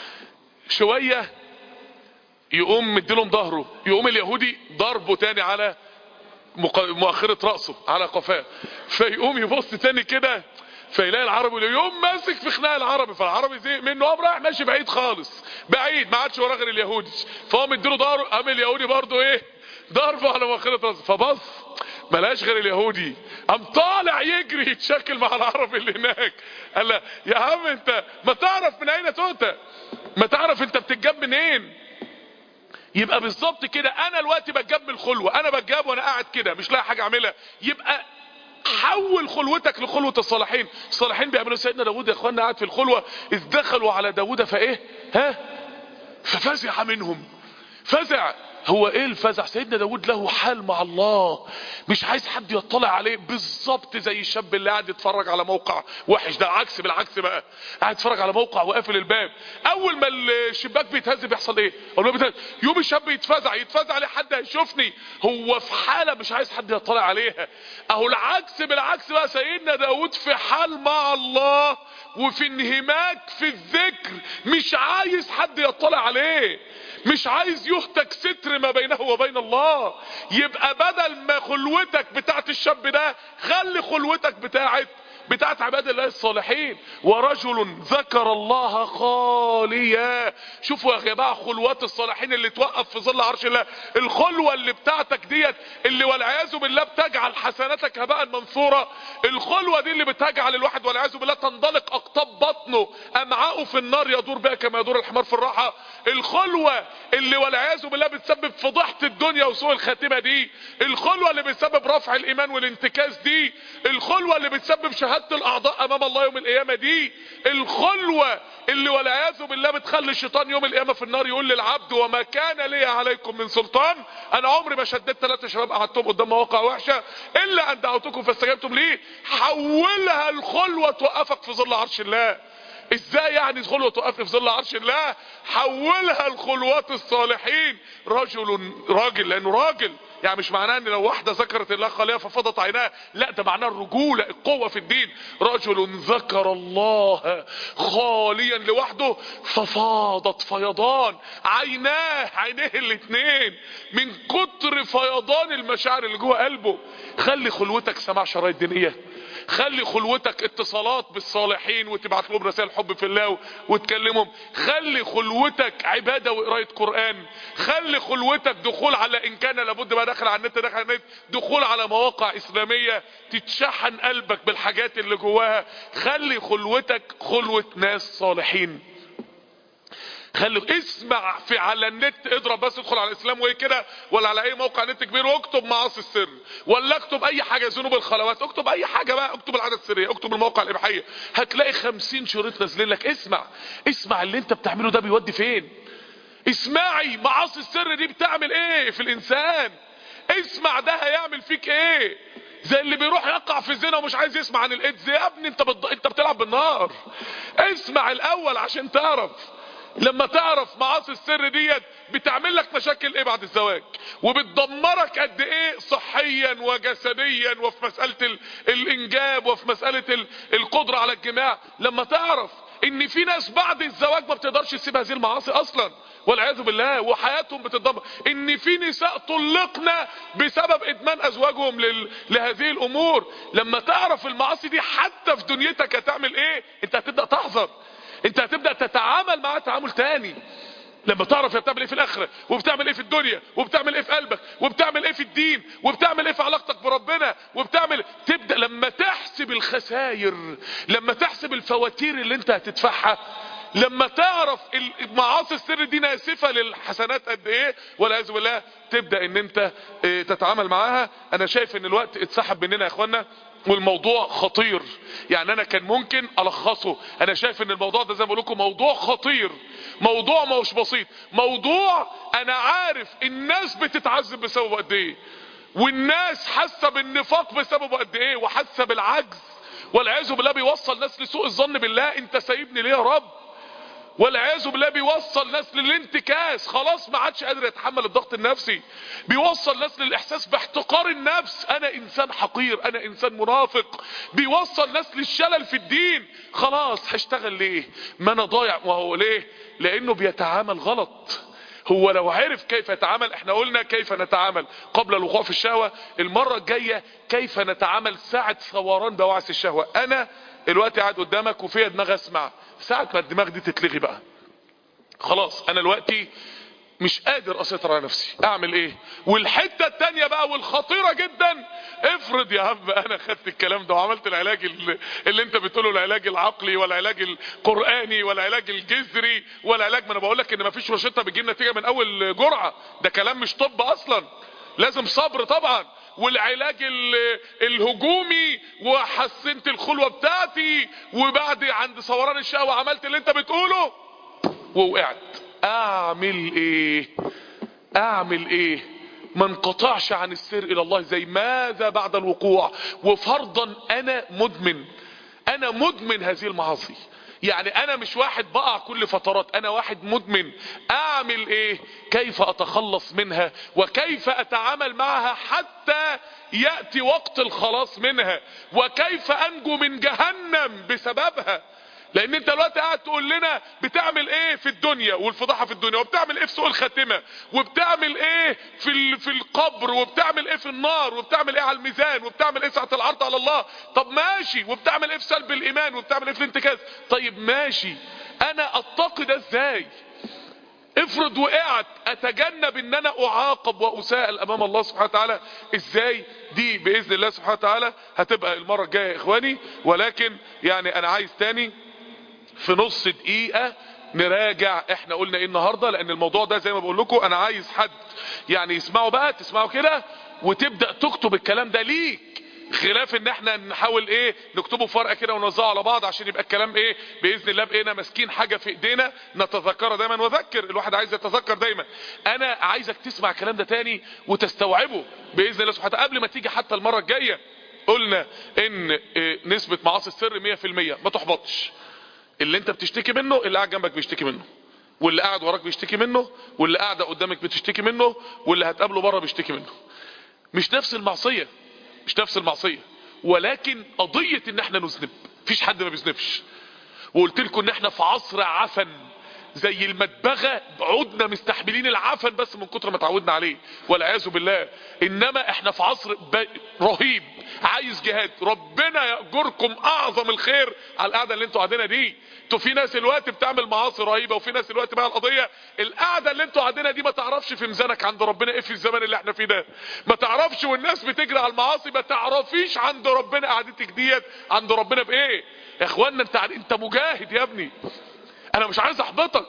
شوية، يقوم مديلهم ظهره، يقوم اليهودي ضربه تاني على مؤخرة رأسه على قفاه، فيقوم يبص تاني كده فيلاقي العربي يقوم ماسك في خناق العربي، فالعربي زي منه قام رايح ماشي بعيد خالص، بعيد ما عادش وراه غير اليهودي، فهو مديله ظهره، قام اليهودي برضه ايه ضربه على مؤخرة رأسه، فبص ملاش غير اليهودي، قام طالع يجري يتشكل مع العربي اللي هناك. قال له يا عم انت ما تعرف من اين تؤتى، ما تعرف انت بتتجاب منين. يبقى بالظبط كده انا دلوقتي بتجاب من الخلوه، انا بتجاب وانا قاعد كده مش لاقي حاجه اعملها. يبقى حول خلوتك لخلوه الصالحين. الصالحين بيعملوا سيدنا داود يا اخوانا قاعد في الخلوه، اذ دخلوا على داود فايه ها ففزع منهم. فزع. هو ايه الفزع؟ سيدنا داود له حال مع الله مش عايز حد يطلع عليه، بالظبط زي الشاب اللي قاعد يتفرج على موقع وحش. ده عكس بالعكس بقى، قاعد يتفرج على موقع وقافل الباب، اول ما الشباك بيتهز بيحصل ايه؟ اول ما يوم الشاب يتفزع يتفزع عليه حد هيشوفني، هو في حاله مش عايز حد يطلع عليها. اهو العكس بالعكس بقى، سيدنا داود في حال مع الله وفي انهماك في الذكر مش عايز حد يطلع عليه، مش عايز يهتك ستر ما بينه وبين الله. يبقى بدل ما خلوتك بتاعت الشاب ده، خلي خلوتك بتاعت بتاعت عباد الله الصالحين. ورجل ذكر الله خاليا. شوفوا يا جماعه خلوات الصالحين اللي توقف في ظل عرش الله. الخلوه اللي بتاعتك ديت اللي والعياذ بالله بتجعل حسناتك هباء منثورا. الخلوه دي اللي بتجعل الواحد والعياذ بالله تنطلق اقطاب بطنه، امعاءه في النار يدور بها كما يدور الحمار في الراحه. الخلوه اللي والعياذ بالله بتسبب فضيحه الدنيا وسوء الخاتمه دي. الخلوه اللي بتسبب رفع الايمان والانتكاس دي. الخلوه اللي بتسبب شهاده الاعضاء امام الله يوم القيامه دي. الخلوه اللي والعياذ بالله بتخلي الشيطان يوم القيامه في النار يقول للعبد وما كان لي عليكم من سلطان. انا عمري ما شددت ثلاثه شباب قعدتهم قدام مواقع وحشه الا ان دعوتكم فاستجبتم لي. حولها الخلوه توقفك في ظل عرش الله. ازاي يعني خلوه توقفني في ظل عرش الله؟ حولها الخلوات الصالحين. رجل راجل، لانه راجل يعني مش معناه ان لو واحده ذكرت الله خاليه ففضت عيناها، لا ده معناه الرجوله، القوه في الدين. رجل ذكر الله خاليا لوحده ففاضت فيضان عيناه، عينيه الاثنين من كتر فيضان المشاعر اللي جوه قلبه. خلي خلوتك سماع شرايط دينيه، خلي خلوتك اتصالات بالصالحين وتبعت لهم رسائل حب في الله وتكلمهم. خلي خلوتك عباده وقرايه قران. خلي خلوتك دخول على، ان كان لابد بقى داخل على النت داخل على النت، دخول على مواقع اسلاميه تتشحن قلبك بالحاجات اللي جواها. خلي خلوتك خلوه ناس صالحين. خلي اسمع في على النت، اضرب بس ادخل على الاسلام وايه كده ولا على اي موقع نت كبير واكتب معاصي السر، ولا اكتب اي حاجه ذنوب الخلوات، اكتب اي حاجه بقى، اكتب العاده السريه، اكتب المواقع الاباحيه، هتلاقي خمسين شريط نازلين لك. اسمع اسمع اللي انت بتعمله ده بيودي فين. اسمعي معاصي السر دي بتعمل ايه في الانسان. اسمع ده هيعمل فيك ايه. زي اللي بيروح يقع في الزنا ومش عايز يسمع عن الايدز. يا ابني انت بض... انت بتلعب بالنار. اسمع الاول عشان تعرف. لما تعرف معاصي السر ديت بتعمل لك مشاكل ايه بعد الزواج، وبتدمرك قد ايه صحيا وجسديا وفي مسألة ال... الانجاب وفي مسألة ال... القدرة على الجماع. لما تعرف ان في ناس بعد الزواج ما بتقدرش تسيب هذه المعاصي اصلا والعياذ بالله وحياتهم بتتدمر. ان في نساء طلقنا بسبب ادمان ازواجهم لل... لهذه الامور. لما تعرف المعاصي دي حتى في دنيتك هتعمل ايه، انت هتبدأ تحذر، انت هتبدأ تتعامل معاه تعامل تاني. لما تعرف بتعمل ايه في الاخره وبتعمل ايه في الدنيا وبتعمل ايه في قلبك وبتعمل ايه في الدين وبتعمل ايه في علاقتك بربنا وبتعمل، تبدأ لما تحسب الخسائر، لما تحسب الفواتير اللي انت هتدفعها، لما تعرف المعاصي السر دي ناسفة للحسنات قد ايه والعياذ بالله، تبدأ ان انت اه تتعامل معاها. انا شايف ان الوقت اتسحب مننا يا اخوانا والموضوع خطير. يعني انا كان ممكن الخصه. انا شايف ان الموضوع ده زي ما بقول لكم موضوع خطير، موضوع مش بسيط، موضوع انا عارف الناس بتتعذب بسببه قد ايه، والناس حاسه بالنفاق بسببه قد ايه، وحاسه بالعجز والعياذ بالله بيوصل ناس لسوء الظن بالله. انت سايبني ليه يا رب؟ والعياذ بالله بيوصل ناس للانتكاس، خلاص ما عادش قادر يتحمل الضغط النفسي. بيوصل ناس للاحساس باحتقار النفس، انا انسان حقير، انا انسان منافق. بيوصل ناس للشلل في الدين، خلاص هشتغل ليه ما انا ضايع. وهو ليه؟ لانه بيتعامل غلط. هو لو عرف كيف يتعامل، احنا قلنا كيف نتعامل قبل الوقوع في الشهوة، المرة الجاية كيف نتعامل ساعة ثوران بواعث الشهوة. انا الوقت قاعد قدامك وفيها دماغ اسمع، ساعة ما الدماغ دي تتلغي بقى خلاص انا الوقتي مش قادر اسيطر على نفسي، اعمل ايه؟ والحتة التانية بقى والخطيرة جدا، افرض يا عم انا خدت الكلام ده وعملت العلاج اللي, اللي انت بتقوله، العلاج العقلي والعلاج القرآني والعلاج الجذري والعلاج، ما انا بقول لك ان مفيش روشتة بتجيب نتيجة من اول جرعة، ده كلام مش طب اصلا، لازم صبر طبعا. والعلاج الهجومي وحسنت الخلوة بتاعتي وبعد عند ثوران الشهوة عملت اللي انت بتقوله ووقعت، اعمل ايه؟ اعمل ايه؟ ما انقطعش عن السير الى الله زي ماذا بعد الوقوع. وفرضا انا مدمن، انا مدمن هذه المعاصي، يعني انا مش واحد بقع كل فترات، انا واحد مدمن. اعمل ايه؟ كيف اتخلص منها وكيف اتعامل معها حتى يأتي وقت الخلاص منها، وكيف انجو من جهنم بسببها. لان انت دلوقتي قاعد تقول لنا بتعمل ايه في الدنيا والفضاحه في الدنيا، وبتعمل ايه في سوء الخاتمه، وبتعمل ايه في ال... في القبر، وبتعمل ايه في النار، وبتعمل ايه على الميزان، وبتعمل ايه ساعه العرض على الله. طب ماشي، وبتعمل ايه في سلب الايمان، وبتعمل ايه في الانتكاس. طيب ماشي، انا اتقي ده ازاي؟ افرض وقعت، اتجنب ان انا اعاقب واساءل امام الله سبحانه وتعالى ازاي؟ دي باذن الله سبحانه وتعالى هتبقى المره الجايه يا اخواني. ولكن يعني انا عايز تاني في نص دقيقة نراجع احنا قلنا ايه النهاردة، لان الموضوع ده زي ما بقول لكم انا عايز حد يعني يسمعه بقى، تسمعه كده وتبدأ تكتب الكلام ده ليك، خلاف ان احنا نحاول ايه نكتبه في ورقة كده ونوزعه على بعض عشان يبقى الكلام ايه باذن الله بقينا ماسكين حاجة في ايدينا نتذكرها دايما. وذكر الواحد عايز يتذكر دايما. انا عايزك تسمع الكلام ده تاني وتستوعبه باذن الله سبحانه وتعالى قبل ما تيجي حتى المرة الجاية. قلنا ان إيه نسبة معاصي السر مية في المية، ما تحبطش. اللي انت بتشتكي منه اللي قاعد جنبك بيشتكي منه، واللي قاعد وراك بيشتكي منه، واللي قاعده قدامك بتشتكي منه، واللي هتقابله بره بيشتكي منه. مش نفس المعصيه، مش نفس المعصيه، ولكن قضيه ان احنا نذنب. مفيش حد ما بيذنبش. وقلت لكم ان احنا في عصر عفن زي المدبغه، عدنا مستحملين العفن بس من كتر ما تعودنا عليه والعياذ بالله. انما احنا في عصر رهيب عايز جهاد. ربنا يأجركم اعظم الخير على القعده اللي انتوا قاعدينها دي. انتوا في ناس الوقت بتعمل معاصي رهيبه، وفي ناس الوقت بقى القضيه القعده اللي انتوا قاعدينها دي ما تعرفش في ميزانك عند ربنا ايه في الزمن اللي احنا فيه ده. ما تعرفش، والناس بتجري على المعاصي ما تعرفيش عند ربنا قعدتك ديت عند ربنا بايه. يا اخوانا انت انت مجاهد يا ابني. انا مش عايز احبطك،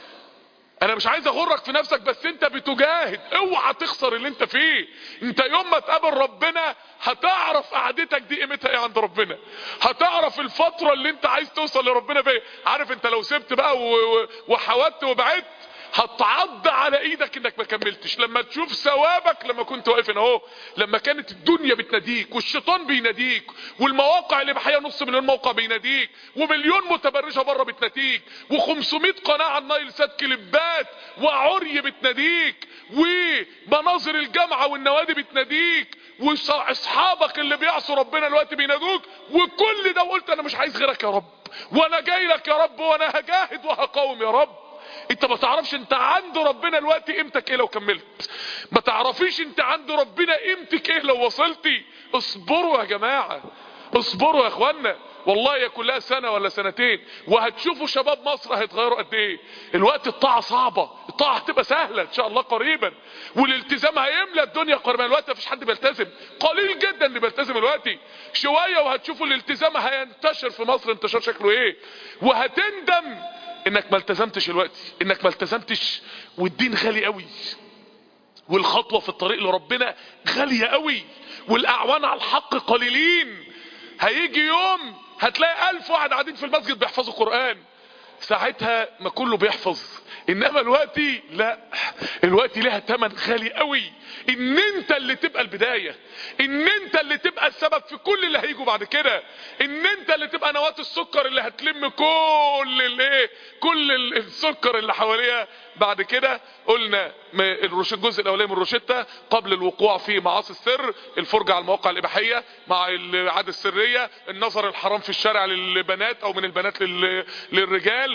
انا مش عايز اغرك في نفسك، بس انت بتجاهد. اوعى تخسر اللي انت فيه. انت يوم ما تقابل ربنا هتعرف قعدتك دي قيمتها ايه عند ربنا. هتعرف الفترة اللي انت عايز توصل لربنا بيه. عارف انت لو سبت بقى وحاولت وبعدت هتعض على ايدك انك ما كملتش. لما تشوف ثوابك لما كنت واقف هنا اهو، لما كانت الدنيا بتناديك والشيطان بيناديك والمواقع اللي بحقيقة نص مليون موقع بيناديك ومليون متبرجة بره بتناديك وخمسمائة قناة على النايل سات كليبات وعري بتناديك ومناظر الجامعة والنوادي بتناديك واصحابك اللي بيعصوا ربنا الوقت بينادوك، وكل ده وقلت انا مش عايز غيرك يا رب، وانا جاي لك يا رب، وانا هجاهد وهقاوم يا رب. انت ما تعرفش انت عند ربنا الوقت قيمتك ايه لو كملت. ما تعرفيش انت عند ربنا قيمتك ايه لو وصلتي. اصبروا يا جماعة، اصبروا يا اخوانا. والله يا كلها سنة ولا سنتين وهتشوفوا شباب مصر هيتغيروا قد ايه. الوقت الطاعة صعبة، الطاعة هتبقى سهلة ان شاء الله قريبا، والالتزام هيملى الدنيا قريبا. الوقت مفيش حد بيلتزم، قليل جدا اللي بيلتزم الوقت. شوية وهتشوفوا الالتزام هينتشر في مصر انتشار شكله ايه، وهتندم انك ما التزمتش الوقت، انك ما التزمتش. والدين غالي قوي، والخطوة في الطريق لربنا غالية قوي، والاعوان على الحق قليلين. هيجي يوم هتلاقي الف واحد قاعدين في المسجد بيحفظوا قرآن، ساعتها ما كله بيحفظ. انما الوقت لا، الوقت لها تمن غالي قوي. ان انت اللي تبقى البداية، ان انت اللي تبقى السبب في كل اللي هيجوا بعد كده، ان انت اللي تبقى نواة السكر اللي هتلم كل الايه كل السكر اللي حواليها بعد كده. قلنا الجزء الاولاني من الروشتة قبل الوقوع في معاصي السر، الفرجة على المواقع الاباحية مع العادة السرية، النظر الحرام في الشارع للبنات او من البنات للرجال،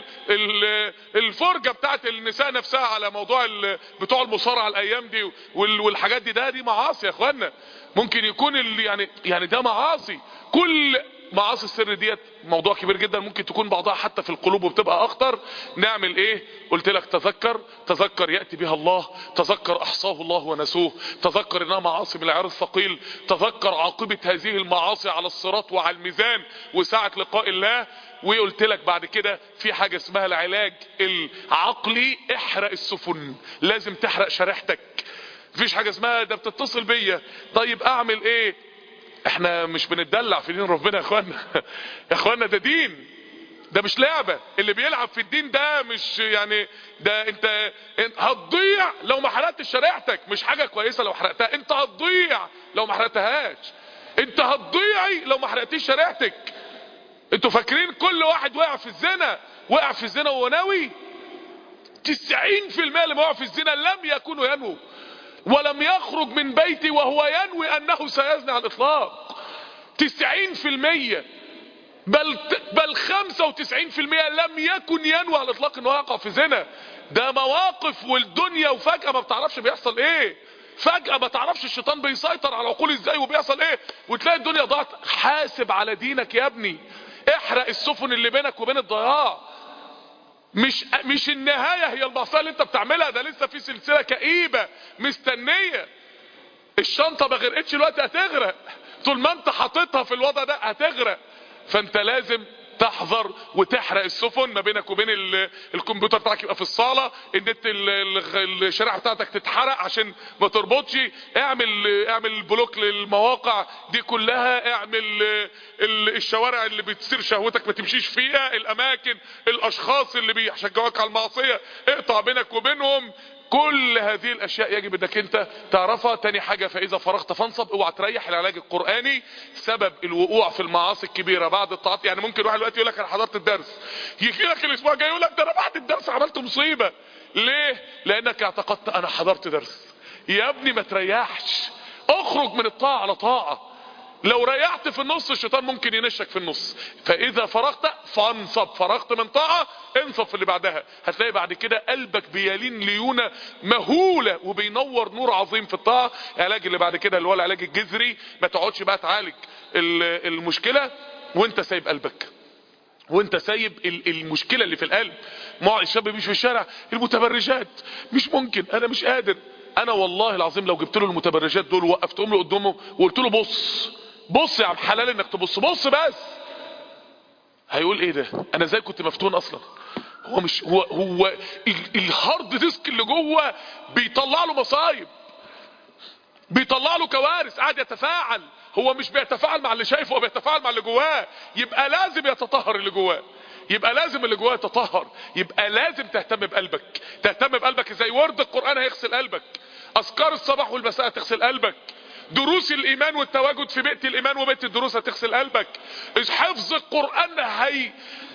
الفرجة بتاعت النساء نفسها على موضوع بتوع المصارعة الايام دي والحاجات دي، ده دي معاصي يا اخوانا. ممكن يكون اللي يعني يعني ده معاصي. كل معاصي السر ديت موضوع كبير جدا، ممكن تكون بعضها حتى في القلوب وبتبقى اخطر. نعمل ايه؟ قلت لك تذكر، تذكر يأتي بها الله، تذكر احصاه الله ونسوه، تذكر انها معاصي من العيار الثقيل، تذكر عاقبة هذه المعاصي على الصراط وعلى الميزان وساعة لقاء الله. وقلت لك بعد كده في حاجة اسمها العلاج العقلي، احرق السفن، لازم تحرق شريحتك. مفيش حاجة اسمها ده بتتصل بيا طيب اعمل ايه. احنا مش بنتدلع في دين ربنا يا اخوانا يا اخوانا ده دين، ده مش لعبة. اللي بيلعب في الدين ده مش يعني ده انت, انت هتضيع لو ما حرقتش شريعتك. مش حاجة كويسة لو حرقتها، انت هتضيع لو ما حرقتهاش. انت هتضيعي لو ما حرقتيش شريعتك. انتوا فاكرين كل واحد وقع في الزنا وقع في الزنا وهو ناوي؟ تسعين في المية اللي وقع في الزنا لم يكونوا ينووا، ولم يخرج من بيتي وهو ينوي انه سيزني على الاطلاق. تسعين في المية بل بل خمسة وتسعين في المية لم يكن ينوي على الاطلاق انه يقع في زنا. ده مواقف والدنيا، وفجأة ما بتعرفش بيحصل ايه، فجأة ما تعرفش الشيطان بيسيطر على عقول ازاي وبيحصل ايه، وتلاقي الدنيا ضاعت. حاسب على دينك يا ابني، احرق السفن اللي بينك وبين الضياع. مش مش النهاية هي المعصية اللي انت بتعملها، ده لسه في سلسلة كئيبة مستنية. الشنطة ما غرقتش الوقت هتغرق، طول ما انت حاططها في الوضع ده هتغرق. فانت لازم تحذر وتحرق السفن ما بينك وبين الكمبيوتر بتاعك يبقى في الصالة، النت الشريحة بتاعتك تتحرق عشان ما تربطش. اعمل اعمل بلوك للمواقع دي كلها، اعمل الشوارع اللي بتصير شهوتك ما تمشيش فيها، الاماكن، الاشخاص اللي بيشجعوك على المعصية اقطع بينك وبينهم. كل هذه الاشياء يجب انك انت تعرفها. تاني حاجة، فاذا فرغت فانصب، اوعى تريح. العلاج القرآني سبب الوقوع في المعاصي الكبيرة بعد الطاعات. يعني ممكن واحد دلوقتي يقول لك انا حضرت الدرس، يجي لك الاسبوع الجاي يقول لك ده انا بعد الدرس عملت مصيبة. ليه؟ لانك اعتقدت انا حضرت درس. يا ابني ما تريحش، اخرج من الطاعة على طاعة. لو ريحت في النص الشيطان ممكن ينشك في النص. فاذا فرغت فانصب، فرغت من طاعة انصب في اللي بعدها. هتلاقي بعد كده قلبك بيلين ليونة مهولة وبينور نور عظيم في الطاعة. العلاج اللي بعد كده اللي هو العلاج الجذري، ما تقعدش بقى تعالج المشكلة وانت سايب قلبك، وانت سايب المشكلة اللي في القلب. ما الشاب بيمشي في الشارع المتبرجات مش ممكن، انا مش قادر. انا والله العظيم لو جبت له المتبرجات دول ووقفتهم له قدامه وقلت له بص بص يا عم حلال انك تبص، بص بس، هيقول ايه ده؟ انا ازاي كنت مفتون اصلا؟ هو مش هو هو الهارد ديسك اللي جوه بيطلع له مصايب، بيطلع له كوارث، قاعد يتفاعل. هو مش بيتفاعل مع اللي شايفه، هو بيتفاعل مع اللي جواه. يبقى لازم يتطهر اللي جواه، يبقى لازم اللي جواه يتطهر، يبقى لازم تهتم بقلبك. تهتم بقلبك ازاي؟ ورد القرآن هيغسل قلبك، اذكار الصباح والمساء هتغسل قلبك، دروس الايمان والتواجد في بيئة الايمان وبيئة الدروس هتغسل قلبك، حفظ القرآن هي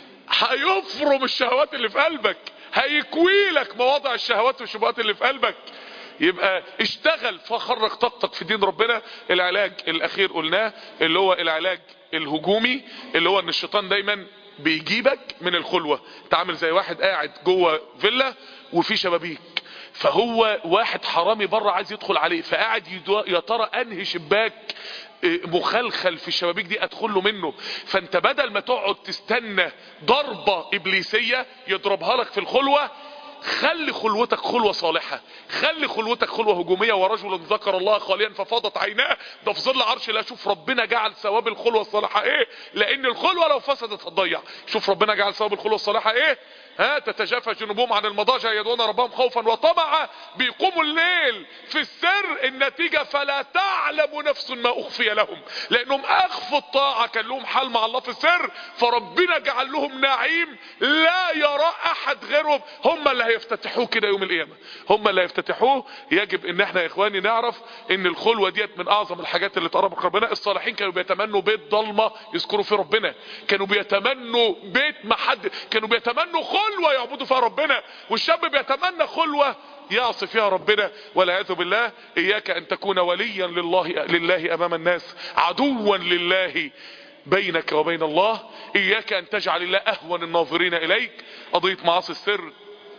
هيفرم الشهوات اللي في قلبك، هيكوي لك مواضع الشهوات والشبهات اللي في قلبك. يبقى اشتغل فخرج طاقتك في دين ربنا. العلاج الاخير قلناه اللي هو العلاج الهجومي، اللي هو ان الشيطان دايما بيجيبك من الخلوة. تعمل زي واحد قاعد جوه فيلا وفي شبابيك، فهو واحد حرامي بره عايز يدخل عليه، فقاعد يا ترى انهي شباك مخلخل في الشبابيك دي ادخل له منه. فانت بدل ما تقعد تستنى ضربة ابليسية يضربها لك في الخلوة، خلي خلوتك خلوة صالحة، خلي خلوتك خلوة هجومية. ورجل ذكر الله خاليا ففاضت عيناه، ده في ظل عرش الله. شوف ربنا جعل ثواب الخلوة الصالحة ايه، لان الخلوة لو فسدت هتضيع. شوف ربنا جعل ثواب الخلوة الصالحة ايه، ها تتجافى جنوبهم عن المضاجع يدعون ربهم خوفا وطمعا، بيقوموا الليل في السر. النتيجة فلا تعلم نفس ما اخفي لهم، لانهم اخفوا الطاعة، كان لهم حال مع الله في السر، فربنا جعل لهم نعيم لا يرى احد غيرهم. هم اللي هيفتتحوه كده يوم القيامة، هم اللي هيفتتحوه. يجب ان احنا يا اخواني نعرف ان الخلوة ديت من اعظم الحاجات اللي تقرب ربنا. الصالحين كانوا بيتمنوا بيت ضلمة يذكروا فيه ربنا، كانوا بيتمنوا بيت ما حد، كانوا بيتمنوا خلوة يعبدوا فيها ربنا. والشاب بيتمنى خلوة يعصي فيها ربنا والعياذ بالله. اياك ان تكون وليا لله لله امام الناس، عدوا لله بينك وبين الله. اياك ان تجعل الله اهون الناظرين اليك. قضية معاصي السر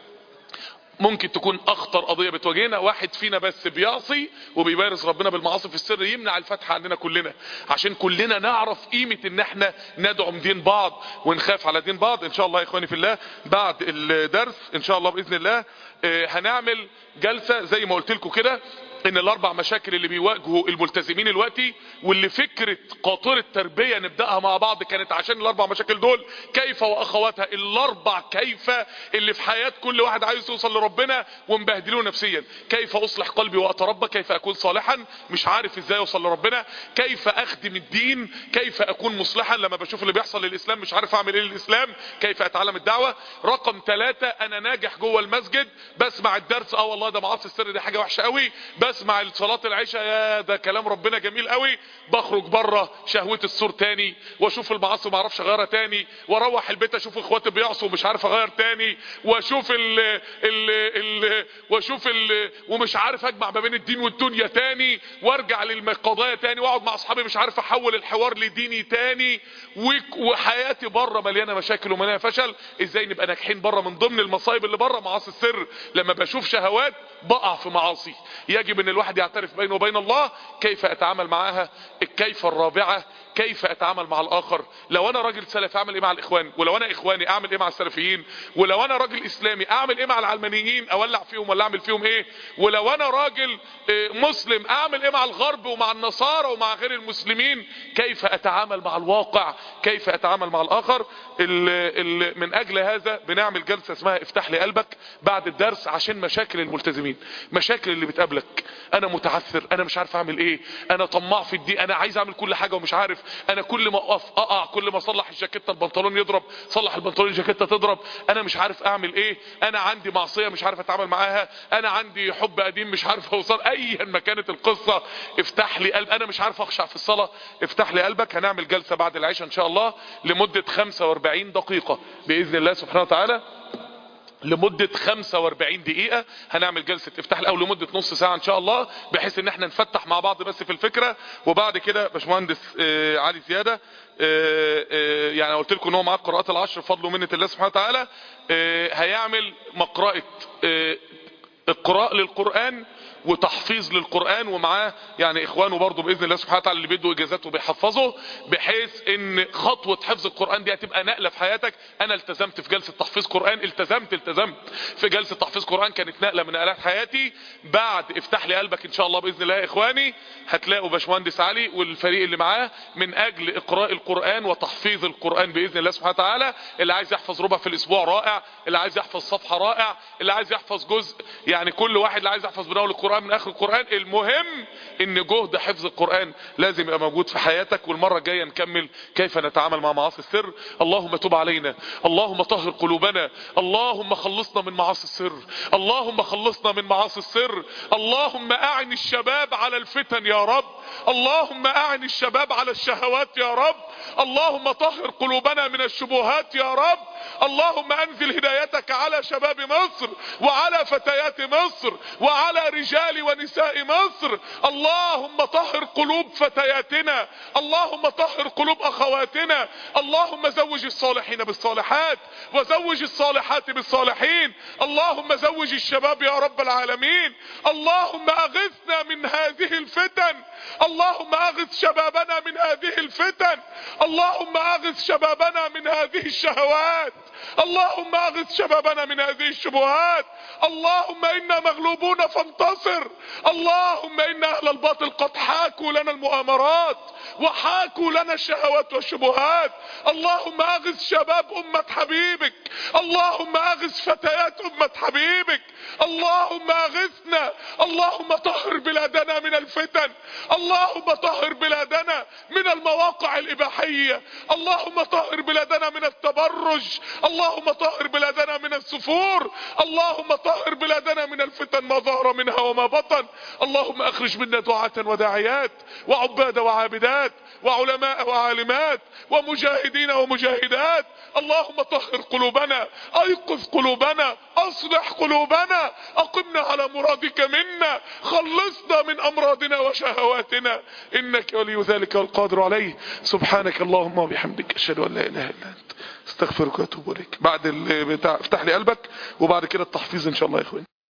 ممكن تكون اخطر قضية بتواجهنا. واحد فينا بس بيعصي وبيبارز ربنا بالمعاصي في السر، يمنع الفتح عندنا كلنا، عشان كلنا نعرف قيمة ان احنا ندعم دين بعض ونخاف على دين بعض. ان شاء الله يا اخواني في الله بعد الدرس ان شاء الله باذن الله هنعمل جلسة زي ما قلت لكم كده، ان الاربع مشاكل اللي بيواجهوا الملتزمين الوقتي، واللي فكرة قاطرة تربية نبدأها مع بعض كانت عشان الاربع مشاكل دول، كيف واخواتها، الاربع كيف اللي في حياة كل واحد عايز يوصل لربنا ومبهدلوه نفسيا. كيف اصلح قلبي واتربى، كيف اكون صالحا مش عارف ازاي اوصل لربنا، كيف اخدم الدين، كيف اكون مصلحا لما بشوف اللي بيحصل للاسلام مش عارف اعمل ايه للاسلام، كيف اتعلم الدعوة. رقم ثلاثة، انا ناجح جوه المسجد بسمع الدرس، اه والله ده معاصي السر دي حاجة وحشة قوي، بس بسمع صلاة العشاء، يا ده كلام ربنا جميل قوي، بخرج بره شهوة السور تاني، واشوف المعاصي ما اعرفش اغيرها تاني، واروح البيت اشوف اخواتي بيعصوا ومش عارف اغير تاني، واشوف ال ال ال واشوف ال ومش عارف اجمع ما بين الدين والدنيا تاني، وارجع للقضايا تاني، واقعد مع اصحابي مش عارف احول الحوار لديني تاني، وحياتي بره مليانه مشاكل ومليانه فشل. ازاي نبقى ناجحين بره؟ من ضمن المصايب اللي بره معاصي السر. لما بشوف شهوات بقع في معاصي، يجب ان الواحد يعترف بينه وبين الله كيف اتعامل معاها. الكيف الرابعه كيف اتعامل مع الاخر. لو انا راجل سلفي اعمل ايه مع الاخوان؟ ولو انا اخواني اعمل ايه مع السلفيين؟ ولو انا راجل اسلامي اعمل ايه مع العلمانيين؟ اولع فيهم ولا اعمل فيهم ايه؟ ولو انا راجل مسلم اعمل ايه مع الغرب ومع النصارى ومع غير المسلمين؟ كيف اتعامل مع الواقع؟ كيف اتعامل مع الاخر؟ ال ال من اجل هذا بنعمل جلسة اسمها افتح لي قلبك بعد الدرس، عشان مشاكل الملتزمين، مشاكل اللي بتقابلك. انا متعثر، انا مش عارف اعمل ايه، انا طماع في الدين، انا عايز اعمل كل حاجة ومش عارف، انا كل ما اقف اقع، كل ما اصلح الجاكيتة البنطلون يضرب، صلح البنطلون الجاكيتة تضرب، انا مش عارف اعمل ايه، انا عندي معصية مش عارف اتعامل معاها، انا عندي حب قديم مش عارف اوصل، ايا ما كانت القصة. افتح لي قلب، انا مش عارف اخشع في الصلاة، افتح لي قلبك. هنعمل جلسة بعد العشاء ان شاء الله لمدة خمسة واربعين دقيقة باذن الله سبحانه وتعالى. لمدة خمسة واربعين دقيقة هنعمل جلسة افتح لي، او لمدة نص ساعة ان شاء الله، بحيث ان احنا نفتح مع بعض بس في الفكرة. وبعد كده باشمهندس آه علي زيادة آه آه يعني قلت لكم ان هو معاه قراءات العشر بفضل ومنة الله سبحانه وتعالى، آه هيعمل مقرأة آه اقراء للقرآن وتحفيظ للقرآن، ومعاه يعني اخوانه برضو باذن الله سبحانه وتعالى اللي بيدوا اجازات وبيحفظوا، بحيث ان خطوة حفظ القرآن دي هتبقى نقلة في حياتك. انا التزمت في جلسة تحفيظ قرآن، التزمت التزمت في جلسة تحفيظ قرآن، كانت نقلة من نقلات حياتي. بعد افتح لي قلبك ان شاء الله باذن الله يا اخواني هتلاقوا باشمهندس علي والفريق اللي معاه من اجل اقراء القرآن وتحفيظ القرآن باذن الله سبحانه وتعالى. اللي عايز يحفظ ربع في الاسبوع رائع، اللي عايز يحفظ صفحة رائع، اللي عايز يحفظ جزء، يعني كل واحد اللي عايز يحفظ من اول القرآن من اخر القرآن. المهم ان جهد حفظ القرآن لازم يبقى موجود في حياتك. والمرة الجاية نكمل كيف نتعامل مع معاصي السر. اللهم تب علينا، اللهم طهر قلوبنا، اللهم خلصنا من معاصي السر، اللهم خلصنا من معاصي السر. اللهم اعن الشباب على الفتن يا رب، اللهم اعن الشباب على الشهوات يا رب، اللهم طهر قلوبنا من الشبهات يا رب. اللهم انزل هدايتك على شباب مصر وعلى فتيات مصر وعلى رجال ونساء مصر. اللهم طهر قلوب فتياتنا، اللهم طهر قلوب اخواتنا، اللهم زوج الصالحين بالصالحات وزوج الصالحات بالصالحين. اللهم زوج الشباب يا رب العالمين. اللهم اغثنا من هذه الفتن، اللهم اغث شبابنا من هذه الفتن، اللهم اغث شبابنا من هذه الشهوات، اللهم اغث شبابنا من هذه الشبهات. اللهم انا مغلوبون فانتصر، اللهم ان اهل الباطل قد حاكوا لنا المؤامرات وحاكوا لنا الشهوات والشبهات. اللهم اغث شباب امة حبيبك، اللهم اغث فتيات امة حبيبك، اللهم اغثنا. اللهم طهر بلادنا من الفتن، اللهم طهر بلادنا من المواقع الاباحية، اللهم طهر بلادنا من التبرج، اللهم طهر بلادنا من السفور، اللهم طهر بلادنا من الفتن ما ظهر منها وما بطن. اللهم اخرج منا دعاة وداعيات وعباد وعابدات وعلماء وعالمات ومجاهدين ومجاهدات. اللهم طهر قلوبنا، ايقظ قلوبنا، اصلح قلوبنا، اقمنا على مرادك منا، خلصنا من امراضنا وشهواتنا، انك ولي ذلك والقادر عليه. سبحانك اللهم وبحمدك اشهد ان لا اله الا انت استغفرك واتوب اليك. بعد بتاع افتح لي قلبك وبعد كده التحفيظ ان شاء الله يا اخواني.